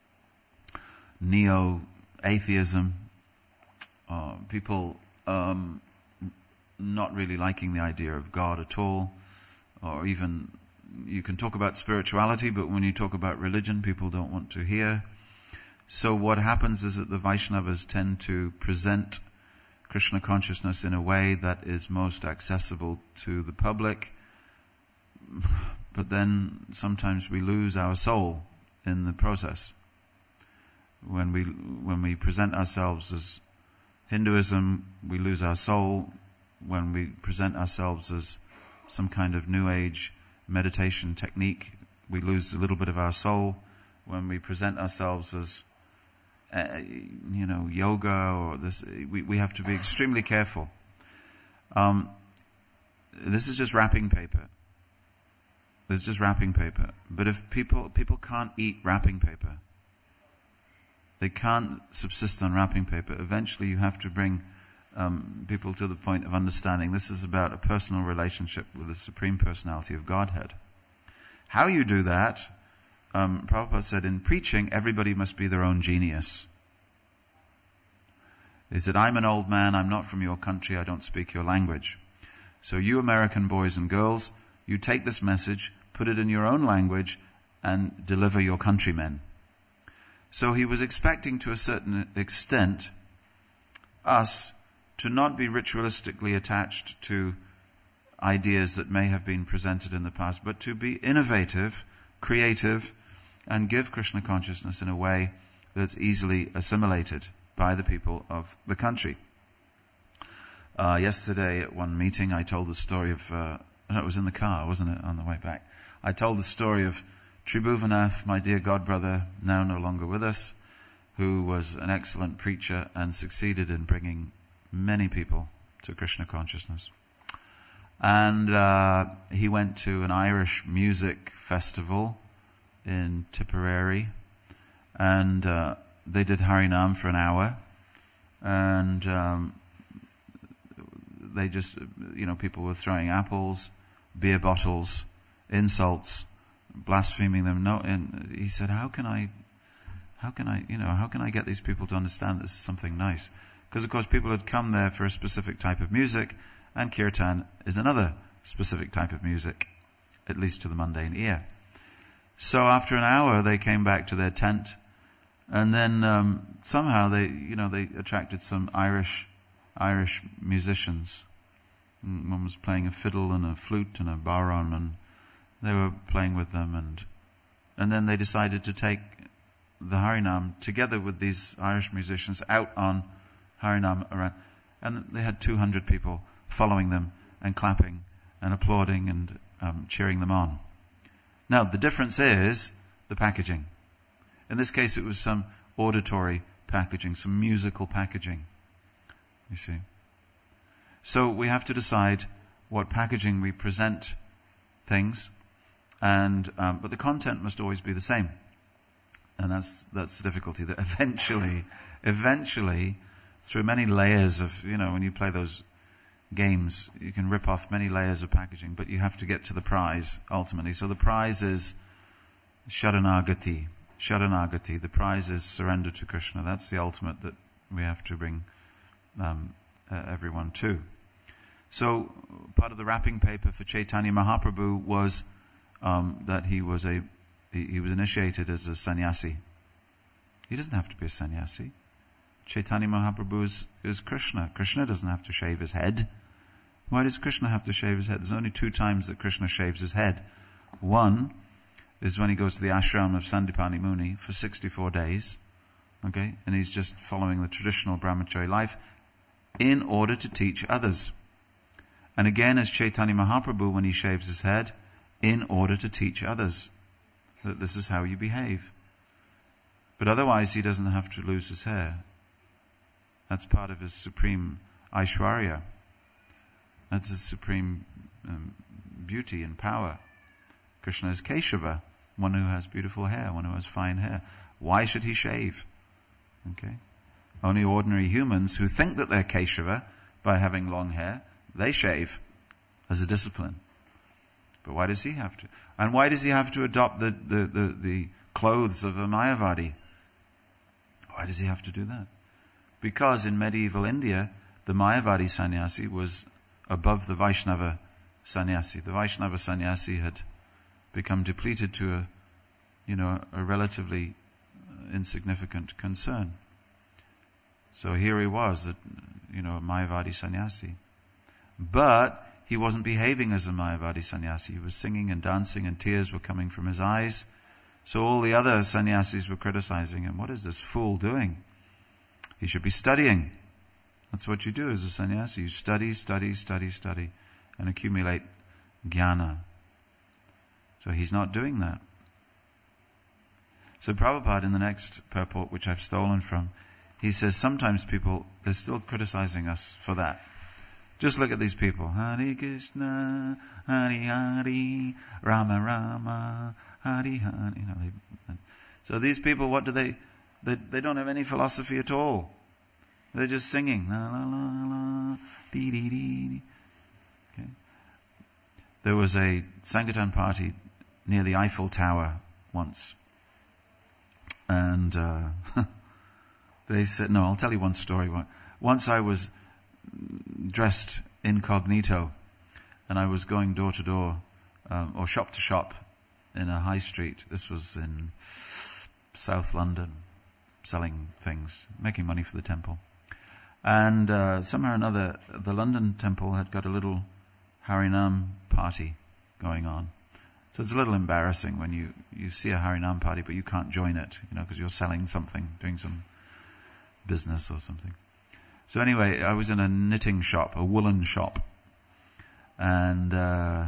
neo-atheism, uh, people um, not really liking the idea of God at all, or even, you can talk about spirituality, but when you talk about religion, people don't want to hear. So what happens is that the Vaishnavas tend to present Krishna consciousness in a way that is most accessible to the public, but then sometimes we lose our soul in the process. When we when we present ourselves as Hinduism, we lose our soul. When we present ourselves as some kind of New Age meditation technique, we lose a little bit of our soul. When we present ourselves as uh, you know, yoga or this, we, we have to be extremely careful. Um, this is just wrapping paper. It's just wrapping paper. But if people people can't eat wrapping paper, they can't subsist on wrapping paper. Eventually, you have to bring um, people to the point of understanding this is about a personal relationship with the Supreme Personality of Godhead. How you do that? Um, Prabhupada said, in preaching, everybody must be their own genius. He said, I'm an old man, I'm not from your country, I don't speak your language. So you American boys and girls, you take this message, put it in your own language, and deliver your countrymen. So he was expecting, to a certain extent, us to not be ritualistically attached to ideas that may have been presented in the past, but to be innovative, creative, and give Krishna consciousness in a way that's easily assimilated by the people of the country. Uh, yesterday at one meeting, I told the story of, uh, no, it was in the car, wasn't it, on the way back. I told the story of Tribhuvanath, my dear godbrother, now no longer with us, who was an excellent preacher and succeeded in bringing many people to Krishna consciousness. And uh, he went to an Irish music festival in Tipperary, and uh, they did Harinam for an hour, and um, they just, you know, people were throwing apples, beer bottles, insults, blaspheming them. No, and he said, how can I, how can I, you know, how can I get these people to understand this is something nice? Because of course people had come there for a specific type of music, and kirtan is another specific type of music, at least to the mundane ear. So after an hour, they came back to their tent, and then um, somehow they, you know, they attracted some Irish, Irish musicians. One was playing a fiddle and a flute and a baron, and they were playing with them, and and then they decided to take the Harinam together with these Irish musicians out on Harinam around, and they had two hundred people following them and clapping and applauding and um, cheering them on. Now, the difference is the packaging. In this case, it was some auditory packaging, some musical packaging, you see. So we have to decide what packaging we present things, and um, but the content must always be the same. And that's that's the difficulty, that eventually, eventually, through many layers of, you know, when you play those games. You can rip off many layers of packaging, but you have to get to the prize ultimately. So the prize is Sharanagati. Sharanagati. The prize is surrender to Krishna. That's the ultimate that we have to bring um, uh, everyone to. So part of the wrapping paper for Chaitanya Mahaprabhu was um, that he was a he, he was initiated as a sannyasi. He doesn't have to be a sannyasi. Chaitanya Mahaprabhu is, is Krishna. Krishna doesn't have to shave his head. Why does Krishna have to shave his head? There's only two times that Krishna shaves his head. One is when he goes to the ashram of Sandipani Muni for sixty-four days. Okay? And he's just following the traditional brahmachari life in order to teach others. And again, as Chaitanya Mahaprabhu, when he shaves his head, in order to teach others that this is how you behave. But otherwise, he doesn't have to lose his hair. That's part of his supreme Aishwarya. That's his supreme um, beauty and power. Krishna is Keshava, one who has beautiful hair, one who has fine hair. Why should he shave? Okay? Only ordinary humans who think that they're Keshava by having long hair, they shave as a discipline. But why does he have to? And why does he have to adopt the, the, the, the clothes of a Mayavadi? Why does he have to do that? Because in medieval India, the Mayavadi sannyasi was above the Vaishnava sannyasi. The Vaishnava sannyasi had become depleted to a, you know, a relatively insignificant concern. So here he was, a, you know, a Mayavadi sannyasi. But he wasn't behaving as a Mayavadi sannyasi. He was singing and dancing and tears were coming from his eyes. So all the other sannyasis were criticizing him. What is this fool doing? He should be studying. That's what you do as a sannyasi. You study, study, study, study, and accumulate jnana. So he's not doing that. So Prabhupada, in the next purport, which I've stolen from, he says sometimes people, they're still criticizing us for that. Just look at these people. Hare Krishna, Hare Hare, Rama Rama, Hare Hare. You know, they, so these people, what do they, they, they don't have any philosophy at all. They're just singing. La la la la, dee dee dee. Okay. There was a Sankirtan party near the Eiffel Tower once. And, uh, they said, no, I'll tell you one story. Once I was dressed incognito, and I was going door to door, um, or shop to shop in a high street. This was in South London, selling things, making money for the temple. And uh, somehow or another, the London temple had got a little Harinam party going on. So it's a little embarrassing when you, you see a Harinam party, but you can't join it, you know, because you're selling something, doing some business or something. So anyway, I was in a knitting shop, a woolen shop. And uh,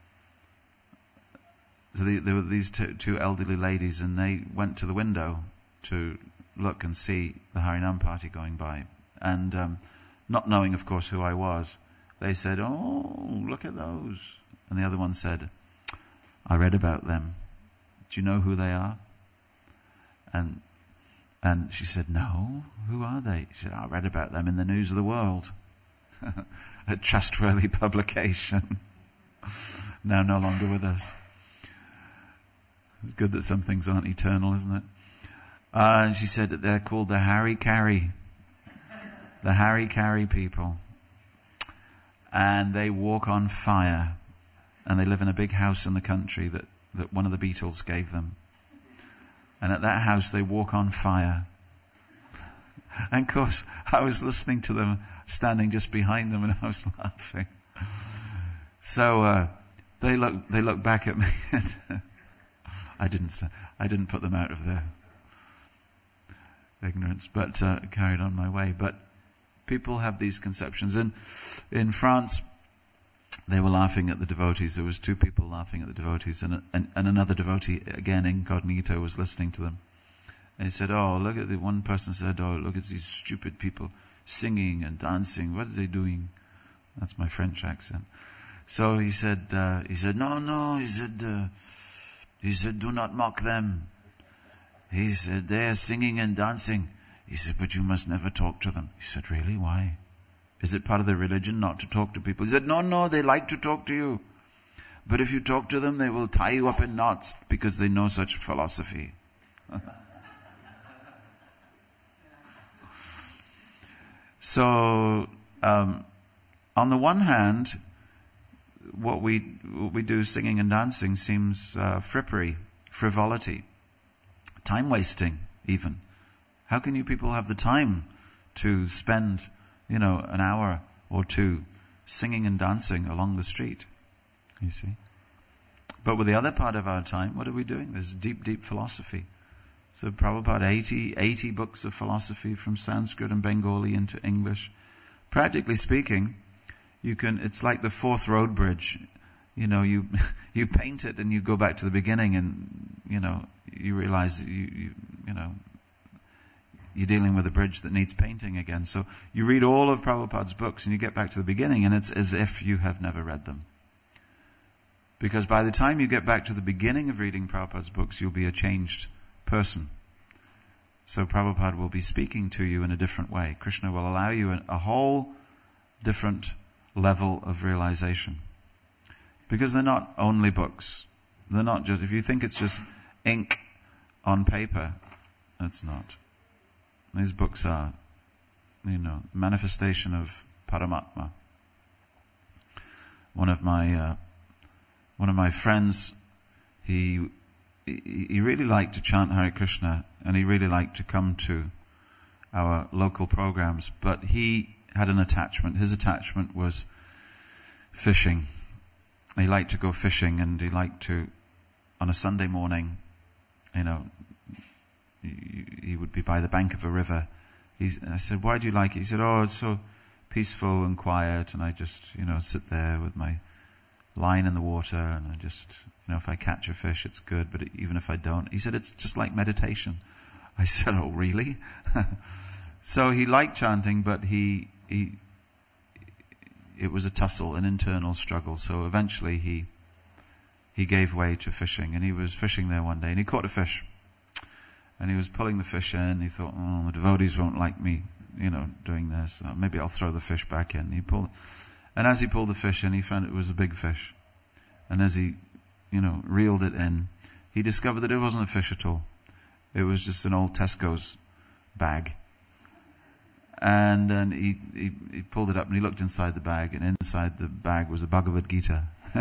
so the, there were these two, two elderly ladies, and they went to the window to look and see the Harinam party going by. And um, not knowing, of course, who I was, they said, "Oh, look at those." And the other one said, "I read about them. Do you know who they are?" And And she said, "No, who are they?" She said, "I read about them in the News of the World." A trustworthy publication. Now no longer with us. It's good that some things aren't eternal, isn't it? Uh, and she said that they're called the Harry Carry. The Harry Carry people. And they walk on fire. And they live in a big house in the country that, that one of the Beatles gave them. And at that house they walk on fire. And of course, I was listening to them, standing just behind them, and I was laughing. So uh, they look they look back at me, and I didn't I didn't put them out of their ignorance, but uh, carried on my way. But people have these conceptions. And in France, they were laughing at the devotees. There was two people laughing at the devotees, and, and, and another devotee, again incognito, was listening to them. And he said, "Oh, look at the," one person said, "Oh, look at these stupid people singing and dancing. What are they doing?" That's my French accent. So he said, uh, he said, "No, no," he said, uh, he said, "do not mock them." He said, "They are singing and dancing." He said, "But you must never talk to them." He said, "Really? Why?" Is it part of their religion not to talk to people? He said, no, no, they like to talk to you. But if you talk to them, they will tie you up in knots because they know such philosophy. So, um, on the one hand, what we what we do, singing and dancing, seems uh, frippery, frivolity, time wasting even. How can you people have the time to spend, you know, an hour or two singing and dancing along the street? You see? But with the other part of our time, what are we doing? There's deep, deep philosophy. So Prabhupada, eighty, eighty books of philosophy from Sanskrit and Bengali into English. Practically speaking, you can, it's like the fourth road bridge. You know, you, you paint it and you go back to the beginning and, you know, you realize you, you, you know, you're dealing with a bridge that needs painting again. So you read all of Prabhupada's books and you get back to the beginning and it's as if you have never read them. Because by the time you get back to the beginning of reading Prabhupada's books, you'll be a changed person. So Prabhupada will be speaking to you in a different way. Krishna will allow you a, a whole different level of realization. Because they're not only books. They're not just, if you think it's just ink on paper, it's not. These books are, you know, manifestation of Paramatma. One of my, uh, one of my friends, he, he, he really liked to chant Hare Krishna and he really liked to come to our local programs, but he had an attachment. His attachment was fishing. He liked to go fishing and he liked to, on a Sunday morning, you know, he, he would be by the bank of a river. He's, I said, why do you like it? He said, oh, it's so peaceful and quiet and I just, you know, sit there with my line in the water and I just, you know, if I catch a fish, it's good, but even if I don't. He said, it's just like meditation. I said, oh, really? So he liked chanting, but he, he, it was a tussle, an internal struggle. So eventually he, he gave way to fishing and he was fishing there one day and he caught a fish. And he was pulling the fish in. He thought, oh, the devotees won't like me, you know, doing this. Uh, maybe I'll throw the fish back in. He pulled, and as he pulled the fish in, he found it was a big fish. And as he, you know, reeled it in, he discovered that it wasn't a fish at all. It was just an old Tesco's bag. And then he, he, he pulled it up and he looked inside the bag, and inside the bag was a Bhagavad Gita.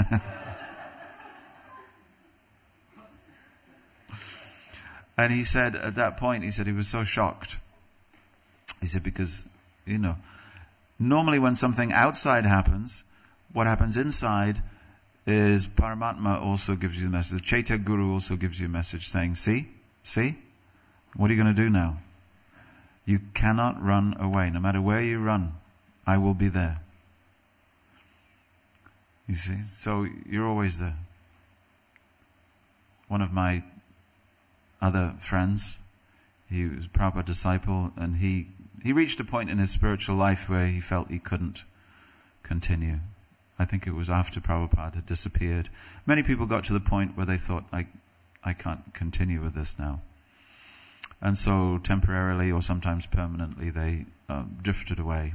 And he said, at that point, he said he was so shocked. He said, because, you know, normally when something outside happens, what happens inside is Paramatma also gives you a message. The Chaitya Guru also gives you a message saying, see, see, what are you going to do now? You cannot run away. No matter where you run, I will be there. You see, so you're always there. One of my other friends, he was a Prabhupada disciple, and he, he reached a point in his spiritual life where he felt he couldn't continue. I think it was after Prabhupada had disappeared. Many people got to the point where they thought, I, I can't continue with this now. And so temporarily or sometimes permanently they um, drifted away.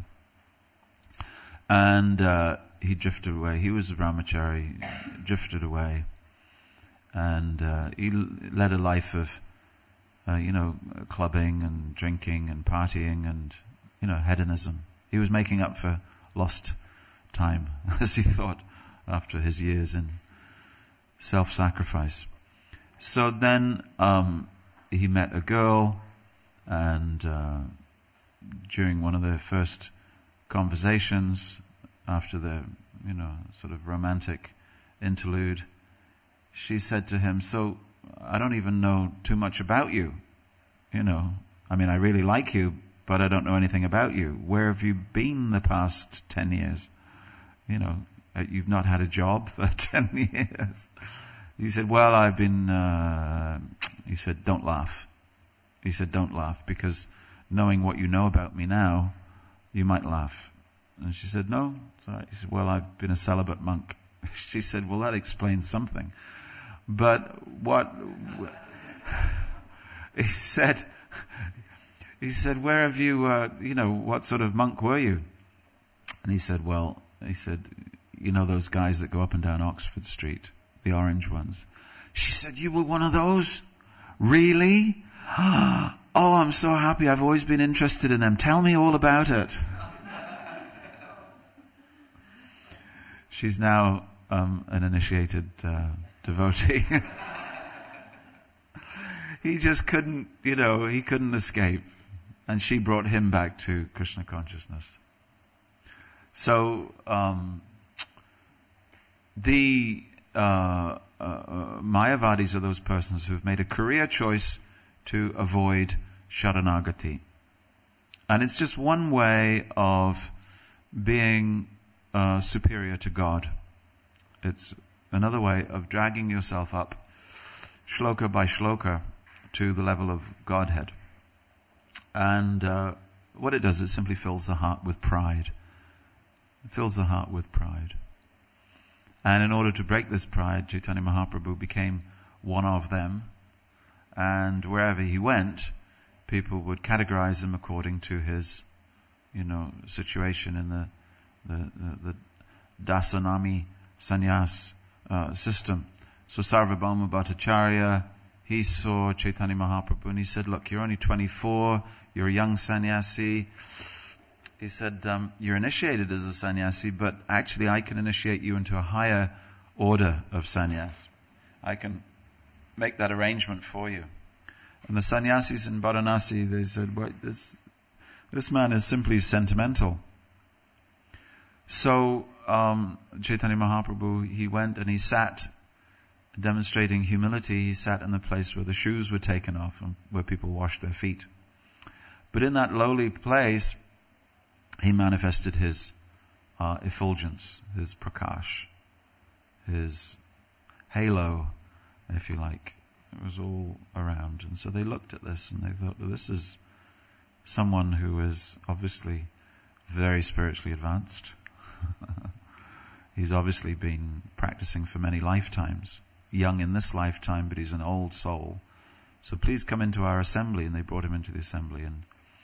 And uh, he drifted away. He was a brahmachari, drifted away. And uh, he l- led a life of, uh, you know, clubbing and drinking and partying and, you know, hedonism. He was making up for lost time, as he thought, after his years in self-sacrifice. So then um, he met a girl, and uh, during one of their first conversations, after the, you know, sort of romantic interlude, she said to him, so I don't even know too much about you. You know, I mean, I really like you, but I don't know anything about you. Where have you been the past ten years? You know, you've not had a job for ten years. He said, well, I've been, uh, he said, don't laugh. He said, don't laugh, because knowing what you know about me now, you might laugh. And she said, no. So he said, well, I've been a celibate monk. She said, well, that explains something. But what, he said, he said, where have you, uh, you know, what sort of monk were you? And he said, well, he said, you know those guys that go up and down Oxford Street, the orange ones? She said, you were one of those? Really? Oh, I'm so happy. I've always been interested in them. Tell me all about it. She's now um, an initiated uh, devotee. He just couldn't, you know, he couldn't escape. And she brought him back to Krishna consciousness. So, um, the uh, uh, Mayavadis are those persons who have made a career choice to avoid Sharanagati. And it's just one way of being uh, superior to God. It's another way of dragging yourself up, shloka by shloka, to the level of Godhead. And uh, what it does, it simply fills the heart with pride. It fills the heart with pride. And in order to break this pride, Chaitanya Mahaprabhu became one of them. And wherever he went, people would categorize him according to his, you know, situation in the the, the, the Dasanami sannyas uh, system. So Sarvabhauma Bhattacharya, he saw Chaitanya Mahaprabhu and he said, look, you're only twenty-four, you're a young sannyasi. He said, um, you're initiated as a sannyasi, but actually I can initiate you into a higher order of sannyas. I can make that arrangement for you. And the sannyasis in Varanasi, they said, well, this, this man is simply sentimental. So um, Chaitanya Mahaprabhu, he went and he sat, demonstrating humility. He sat in the place where the shoes were taken off and where people washed their feet. But in that lowly place, he manifested his uh, effulgence, his prakash, his halo, if you like. It was all around. And so they looked at this and they thought, well, this is someone who is obviously very spiritually advanced. He's obviously been practicing for many lifetimes. Young in this lifetime, but he's an old soul. So please come into our assembly. And they brought him into the assembly. And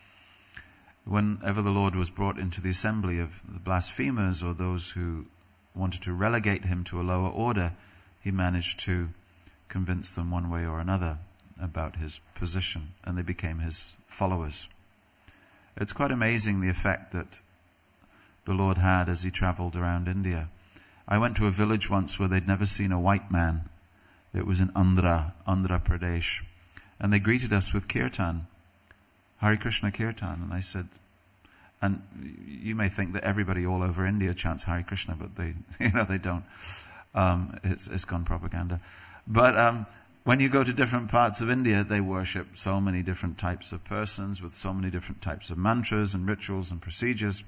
whenever the Lord was brought into the assembly of the blasphemers or those who wanted to relegate him to a lower order, he managed to convince them one way or another about his position, and they became his followers. It's quite amazing the effect that the Lord had as he traveled around India. I went to a village once where they'd never seen a white man. It was in Andhra, Andhra Pradesh. And they greeted us with kirtan, Hare Krishna kirtan. And I said, and you may think that everybody all over India chants Hare Krishna, but they, you know, they don't. Um, it's, it's gone propaganda. But um, when you go to different parts of India, they worship so many different types of persons with so many different types of mantras and rituals and procedures.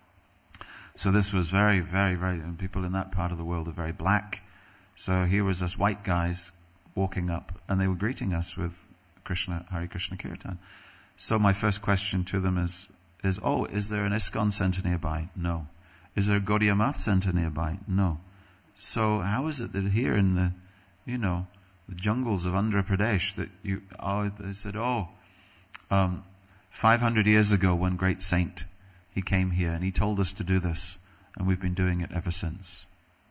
So this was very, very, very, and people in that part of the world are very black. So here was us white guys walking up, and they were greeting us with Krishna, Hare Krishna kirtan. So my first question to them is, is, oh, is there an ISKCON center nearby? No. Is there a Gaudiya Math center nearby? No. So how is it that here in the, you know, the jungles of Andhra Pradesh that you, oh, they said, oh, um, five hundred years ago one great saint, he came here and he told us to do this, and we've been doing it ever since.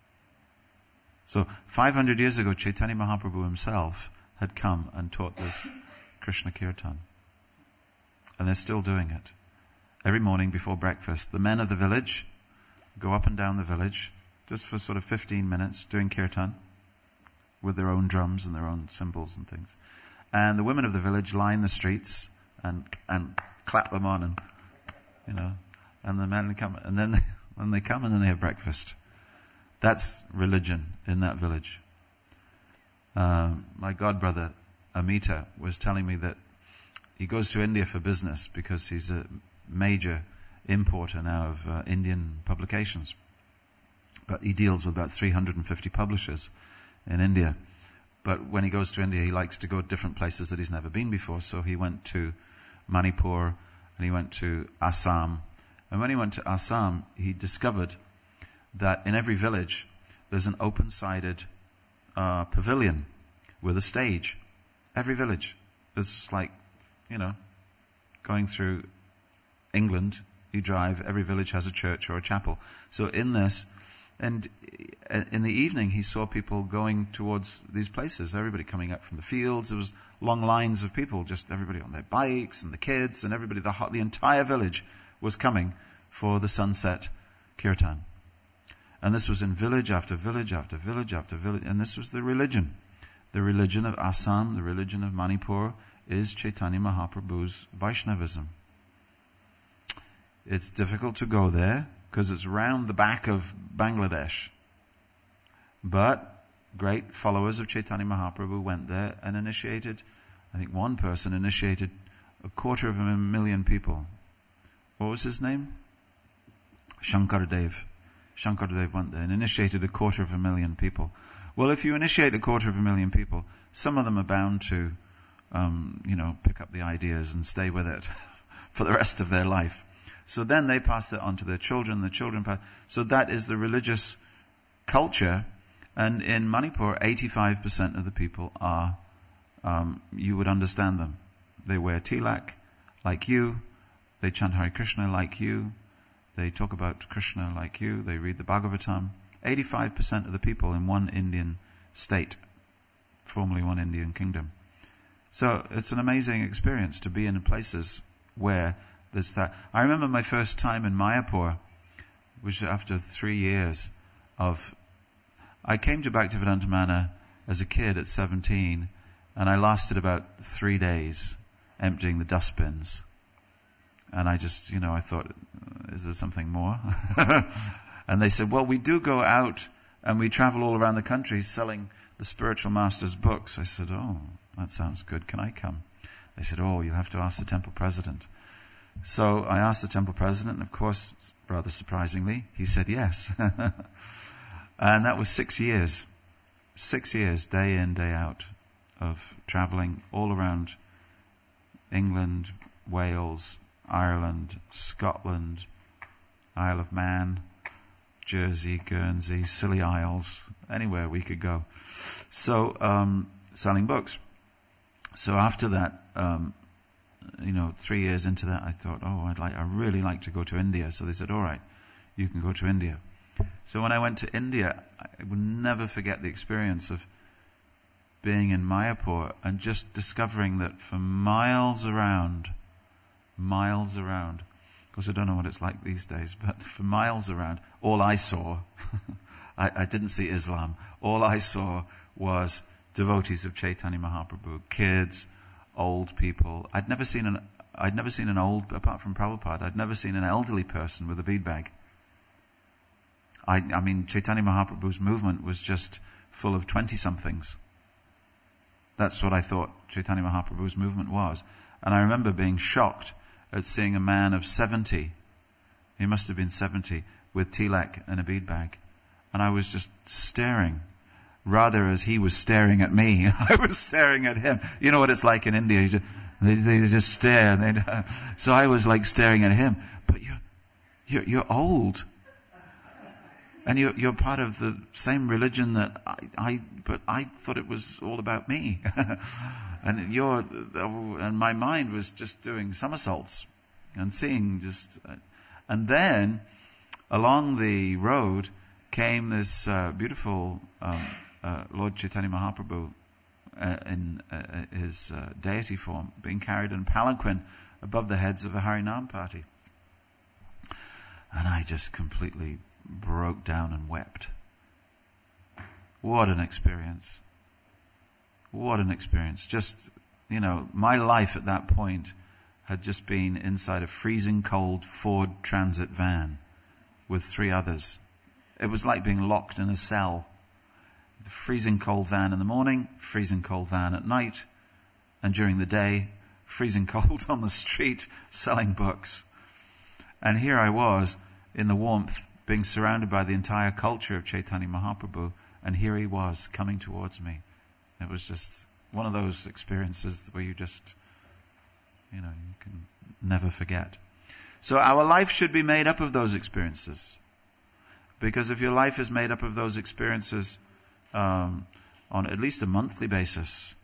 So five hundred years ago, Chaitanya Mahaprabhu himself had come and taught this Krishna kirtan. And they're still doing it. Every morning before breakfast, the men of the village go up and down the village just for sort of fifteen minutes doing kirtan with their own drums and their own cymbals and things. And the women of the village line the streets and and clap them on, and you know, and the men come, and then they, and they come and then they have breakfast. That's religion in that village. Uh, my godbrother Amita was telling me that he goes to India for business because he's a major importer now of uh, Indian publications. But he deals with about three hundred fifty publishers in India. But when he goes to India, he likes to go to different places that he's never been before. So he went to Manipur and he went to Assam. And when he went to Assam, he discovered that in every village there's an open-sided uh, pavilion with a stage. Every village. It's like, you know, going through England, you drive, every village has a church or a chapel. So in this, and in the evening he saw people going towards these places, everybody coming up from the fields. There was long lines of people, just everybody on their bikes and the kids and everybody, the, the entire village was coming for the sunset kirtan. And this was in village after village after village after village, and this was the religion. The religion of Assam, the religion of Manipur, is Chaitanya Mahaprabhu's Vaishnavism. It's difficult to go there because it's round the back of Bangladesh. But great followers of Chaitanya Mahaprabhu went there and initiated, I think one person initiated a quarter of a million people. What was his name? Shankardev. Shankardev went there and initiated a quarter of a million people. Well, if you initiate a quarter of a million people, some of them are bound to, um, you know, pick up the ideas and stay with it for the rest of their life. So then they pass it on to their children, the children pass. So that is the religious culture. And in Manipur, eighty-five percent of the people are, um, you would understand them. They wear tilak like you. They chant Hare Krishna like you. They talk about Krishna like you. They read the Bhagavatam. eighty-five percent of the people in one Indian state, formerly one Indian kingdom. So it's an amazing experience to be in places where there's that. I remember my first time in Mayapur, which after three years of, I came to Bhaktivedanta Manor as a kid at seventeen, and I lasted about three days emptying the dustbins. And I just, you know, I thought, is there something more? And they said, well, we do go out and we travel all around the country selling the spiritual master's books. I said, oh, that sounds good. Can I come? They said, oh, you'll have to ask the temple president. So I asked the temple president, and of course, rather surprisingly, he said yes. And that was six years. Six years, day in, day out, of traveling all around England, Wales, Ireland, Scotland, Isle of Man, Jersey, Guernsey, Scilly Isles, anywhere we could go. So, um, selling books. So after that, um, you know, three years into that, I thought, oh, I'd like, I really like to go to India. So they said, all right, you can go to India. So when I went to India, I would never forget the experience of being in Mayapur and just discovering that for miles around, miles around, of course I don't know what it's like these days, but for miles around, all I saw, I, I didn't see Islam, all I saw was devotees of Chaitanya Mahaprabhu, kids, old people. I'd never seen an, I'd never seen an old, apart from Prabhupada, I'd never seen an elderly person with a bead bag. I, I mean, Chaitanya Mahaprabhu's movement was just full of twenty-somethings. That's what I thought Chaitanya Mahaprabhu's movement was. And I remember being shocked at seeing a man of seventy, he must have been seventy, with tilak and a bead bag. And I was just staring. Rather as he was staring at me, I was staring at him. You know what it's like in India, you just, they, they just stare. They, so I was like staring at him. But you're, you're, you're old. And you're, you're part of the same religion that I, I, but I thought it was all about me. And you're, and my mind was just doing somersaults and seeing just, and then along the road came this uh, beautiful um, uh, Lord Chaitanya Mahaprabhu uh, in uh, his uh, deity form, being carried in palanquin above the heads of a Harinam party. And I just completely broke down and wept. What an experience. What an experience. Just, you know, my life at that point had just been inside a freezing cold Ford Transit van with three others. It was like being locked in a cell. The freezing cold van in the morning, freezing cold van at night, and during the day, freezing cold on the street selling books. And here I was in the warmth, being surrounded by the entire culture of Chaitanya Mahaprabhu, and here he was coming towards me. It was just one of those experiences where you just, you know, you can never forget. So our life should be made up of those experiences. Because if your life is made up of those experiences um, on at least a monthly basis,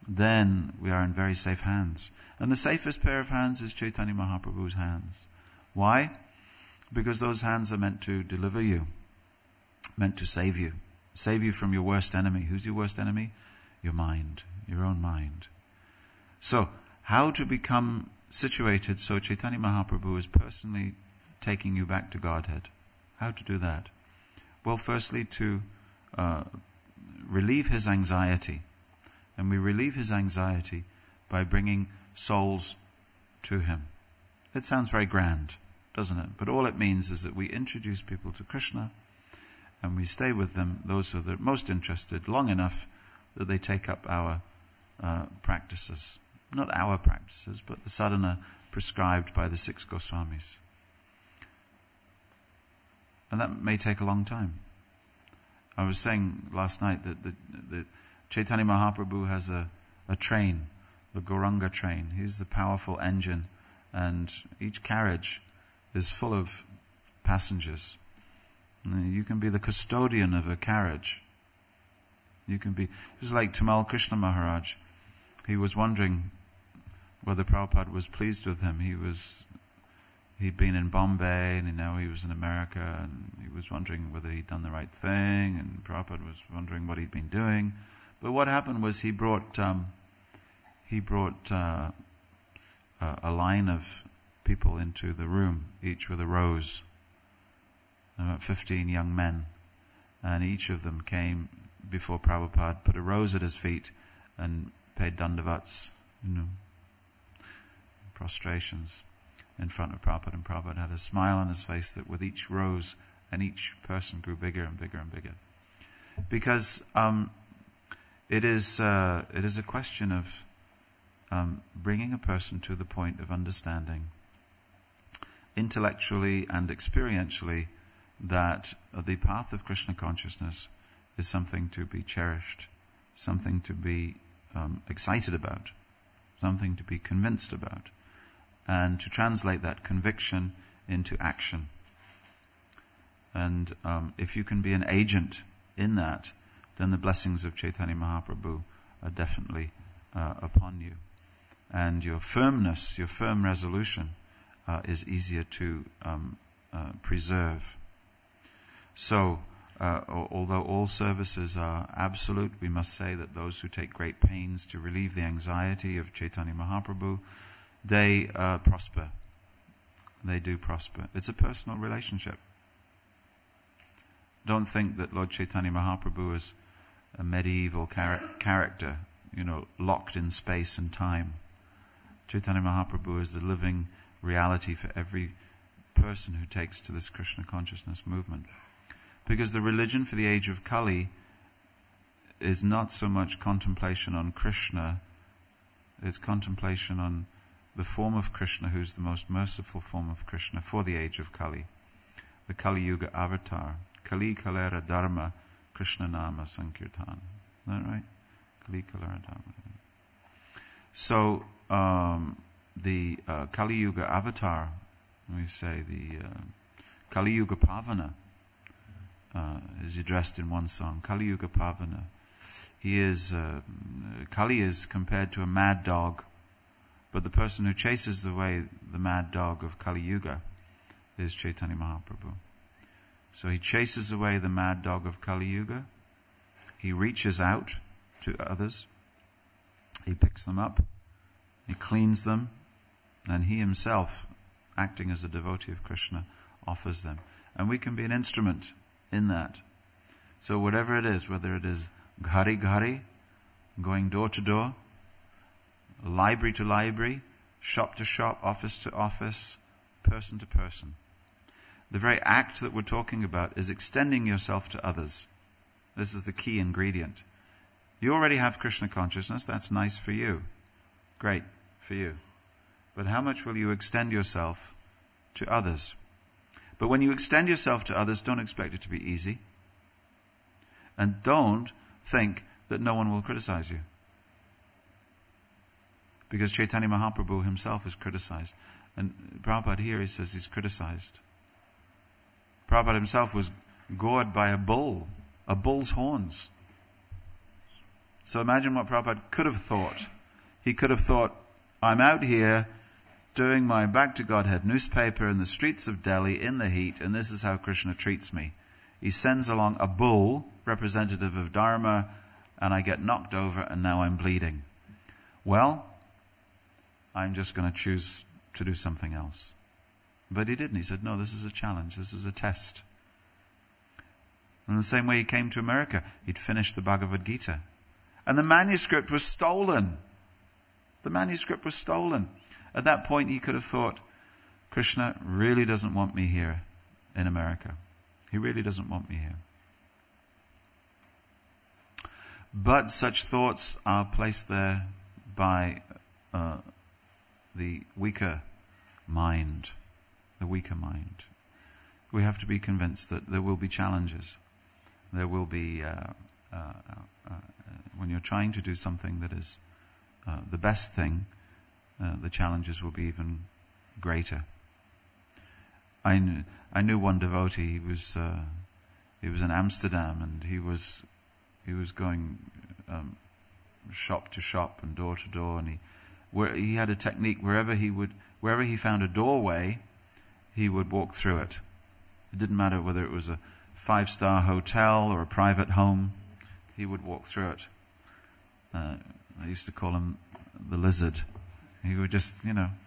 then we are in very safe hands. And the safest pair of hands is Chaitanya Mahaprabhu's hands. Why? Because those hands are meant to deliver you, meant to save you, save you from your worst enemy. Who's your worst enemy? Your mind, your own mind. So, how to become situated so Chaitanya Mahaprabhu is personally taking you back to Godhead? How to do that? Well, firstly, to uh, relieve his anxiety. And we relieve his anxiety by bringing souls to him. It sounds very grand, doesn't it? But all it means is that we introduce people to Krishna and we stay with them, those who are most interested, long enough that they take up our uh, practices. Not our practices, but the sadhana prescribed by the six Goswamis. And that may take a long time. I was saying last night that the, the Chaitanya Mahaprabhu has a, a train, the Gauranga train. He's the powerful engine, and each carriage is full of passengers. And you can be the custodian of a carriage. You can be, it was like Tamal Krishna Maharaj. He was wondering whether Prabhupada was pleased with him. He was, he'd been in Bombay, and now he was in America, and he was wondering whether he'd done the right thing, and Prabhupada was wondering what he'd been doing. But what happened was he brought, um, he brought uh, a, a line of people into the room, each with a rose. About fifteen young men, and each of them came before Prabhupada, put a rose at his feet, and paid dandavats, you know, prostrations in front of Prabhupada. And Prabhupada had a smile on his face that with each rose, and each person grew bigger and bigger and bigger. Because um, it is uh, it is a question of um, bringing a person to the point of understanding, intellectually and experientially, that the path of Krishna consciousness is something to be cherished, something to be um, excited about, something to be convinced about, and to translate that conviction into action. And um, if you can be an agent in that, then the blessings of Chaitanya Mahaprabhu are definitely uh, upon you. And your firmness, your firm resolution uh, is easier to um, uh, preserve. So, uh, although all services are absolute, we must say that those who take great pains to relieve the anxiety of Chaitanya Mahaprabhu, they uh, prosper. They do prosper. It's a personal relationship. Don't think that Lord Chaitanya Mahaprabhu is a medieval char- character, you know, locked in space and time. Chaitanya Mahaprabhu is the living reality for every person who takes to this Krishna consciousness movement. Because the religion for the age of Kali is not so much contemplation on Krishna, it's contemplation on the form of Krishna, who's the most merciful form of Krishna for the age of Kali. The Kali Yuga avatar. Kali Kalera Dharma Krishna Nama Sankirtan. Is that right? Kali Kalera Dharma. So, um, the uh, Kali Yuga avatar, we say the uh, Kali Yuga Pavana, Uh, is addressed in one song, Kali Yuga Pavana. He is, uh, Kali is compared to a mad dog, but the person who chases away the mad dog of Kali Yuga is Chaitanya Mahaprabhu. So he chases away the mad dog of Kali Yuga, he reaches out to others, he picks them up, he cleans them, and he himself, acting as a devotee of Krishna, offers them. And we can be an instrument in that. So whatever it is, whether it is ghari ghari, going door to door, library to library, shop to shop, office to office, person to person, the very act that we're talking about is extending yourself to others. This is the key ingredient. You already have Krishna consciousness, that's nice for you. Great for you. But how much will you extend yourself to others? But when you extend yourself to others, don't expect it to be easy. And don't think that no one will criticize you. Because Chaitanya Mahaprabhu himself is criticized. And Prabhupada here, he says he's criticized. Prabhupada himself was gored by a bull, a bull's horns. So imagine what Prabhupada could have thought. He could have thought, I'm out here doing my Back to Godhead newspaper in the streets of Delhi in the heat, and this is how Krishna treats me. He sends along a bull, representative of Dharma, and I get knocked over and now I'm bleeding. Well, I'm just going to choose to do something else. But he didn't. He said, no, this is a challenge. This is a test. In the same way he came to America, he'd finished the Bhagavad Gita. And the manuscript was stolen. The manuscript was stolen. At that point he could have thought, Krishna really doesn't want me here in America. He really doesn't want me here. But such thoughts are placed there by uh, the weaker mind. The weaker mind. We have to be convinced that there will be challenges. There will be, uh, uh, uh, when you're trying to do something that is uh, the best thing, uh, the challenges will be even greater. I knew, I knew one devotee. He was uh, he was in Amsterdam, and he was he was going um, shop to shop and door to door, and he where he had a technique wherever he would wherever he found a doorway, he would walk through it. It didn't matter whether it was a five-star hotel or a private home, he would walk through it. Uh, I used to call him the lizard. He would just, you know,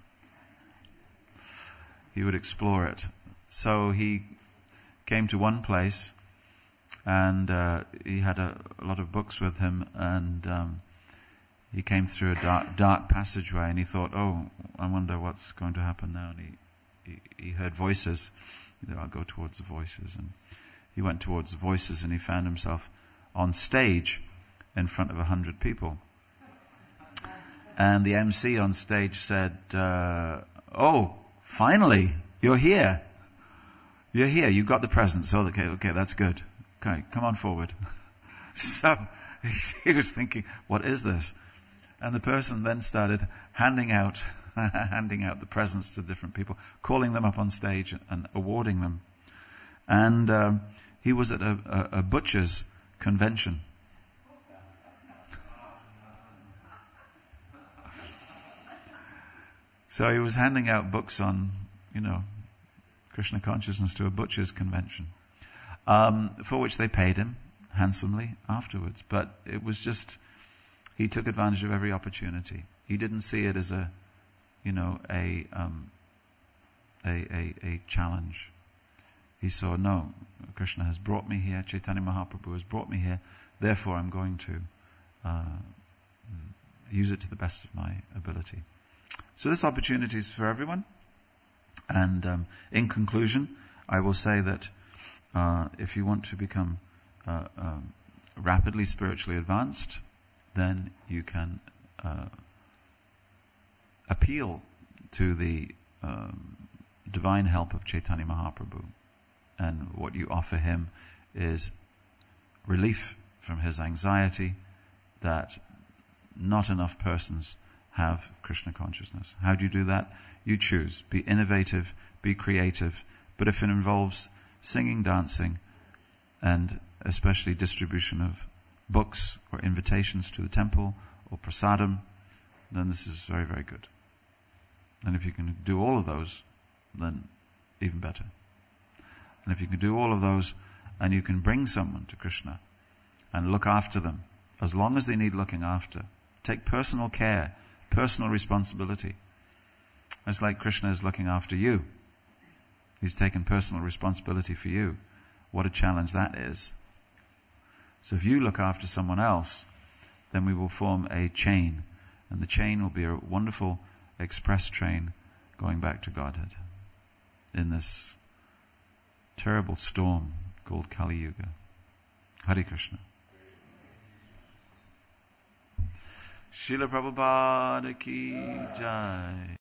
he would explore it. So he came to one place, and uh, he had a, a lot of books with him, and um, he came through a dark, dark passageway, and he thought, oh, I wonder what's going to happen now. And he, he, he heard voices. You know, I'll go towards the voices. And he went towards the voices, and he found himself on stage in front of a hundred people. And the M C on stage said, uh, oh, finally, you're here. You're here. You got the presents. Oh, okay, okay, that's good. Okay, come on forward. So he was thinking, what is this? And the person then started handing out, handing out the presents to different people, calling them up on stage and awarding them. And um, he was at a, a, a butcher's convention. So he was handing out books on, you know, Krishna consciousness to a butcher's convention, um, for which they paid him handsomely afterwards. But it was just, he took advantage of every opportunity. He didn't see it as a, you know, a um, a, a, a challenge. He saw, no, Krishna has brought me here, Chaitanya Mahaprabhu has brought me here, therefore I'm going to uh, use it to the best of my ability. So this opportunity is for everyone. And um, in conclusion, I will say that uh, if you want to become uh, um, rapidly spiritually advanced, then you can uh, appeal to the um, divine help of Chaitanya Mahaprabhu. And what you offer him is relief from his anxiety that not enough persons have Krishna consciousness. How do you do that? You choose. Be innovative, be creative. But if it involves singing, dancing, and especially distribution of books or invitations to the temple or prasadam, then this is very, very good. And if you can do all of those, then even better. And if you can do all of those and you can bring someone to Krishna and look after them, as long as they need looking after, take personal care, personal responsibility. It's like Krishna is looking after you. He's taken personal responsibility for you. What a challenge that is. So if you look after someone else, then we will form a chain. And the chain will be a wonderful express train going back to Godhead in this terrible storm called Kali Yuga. Hare Krishna. Srila Prabhupada ki jai.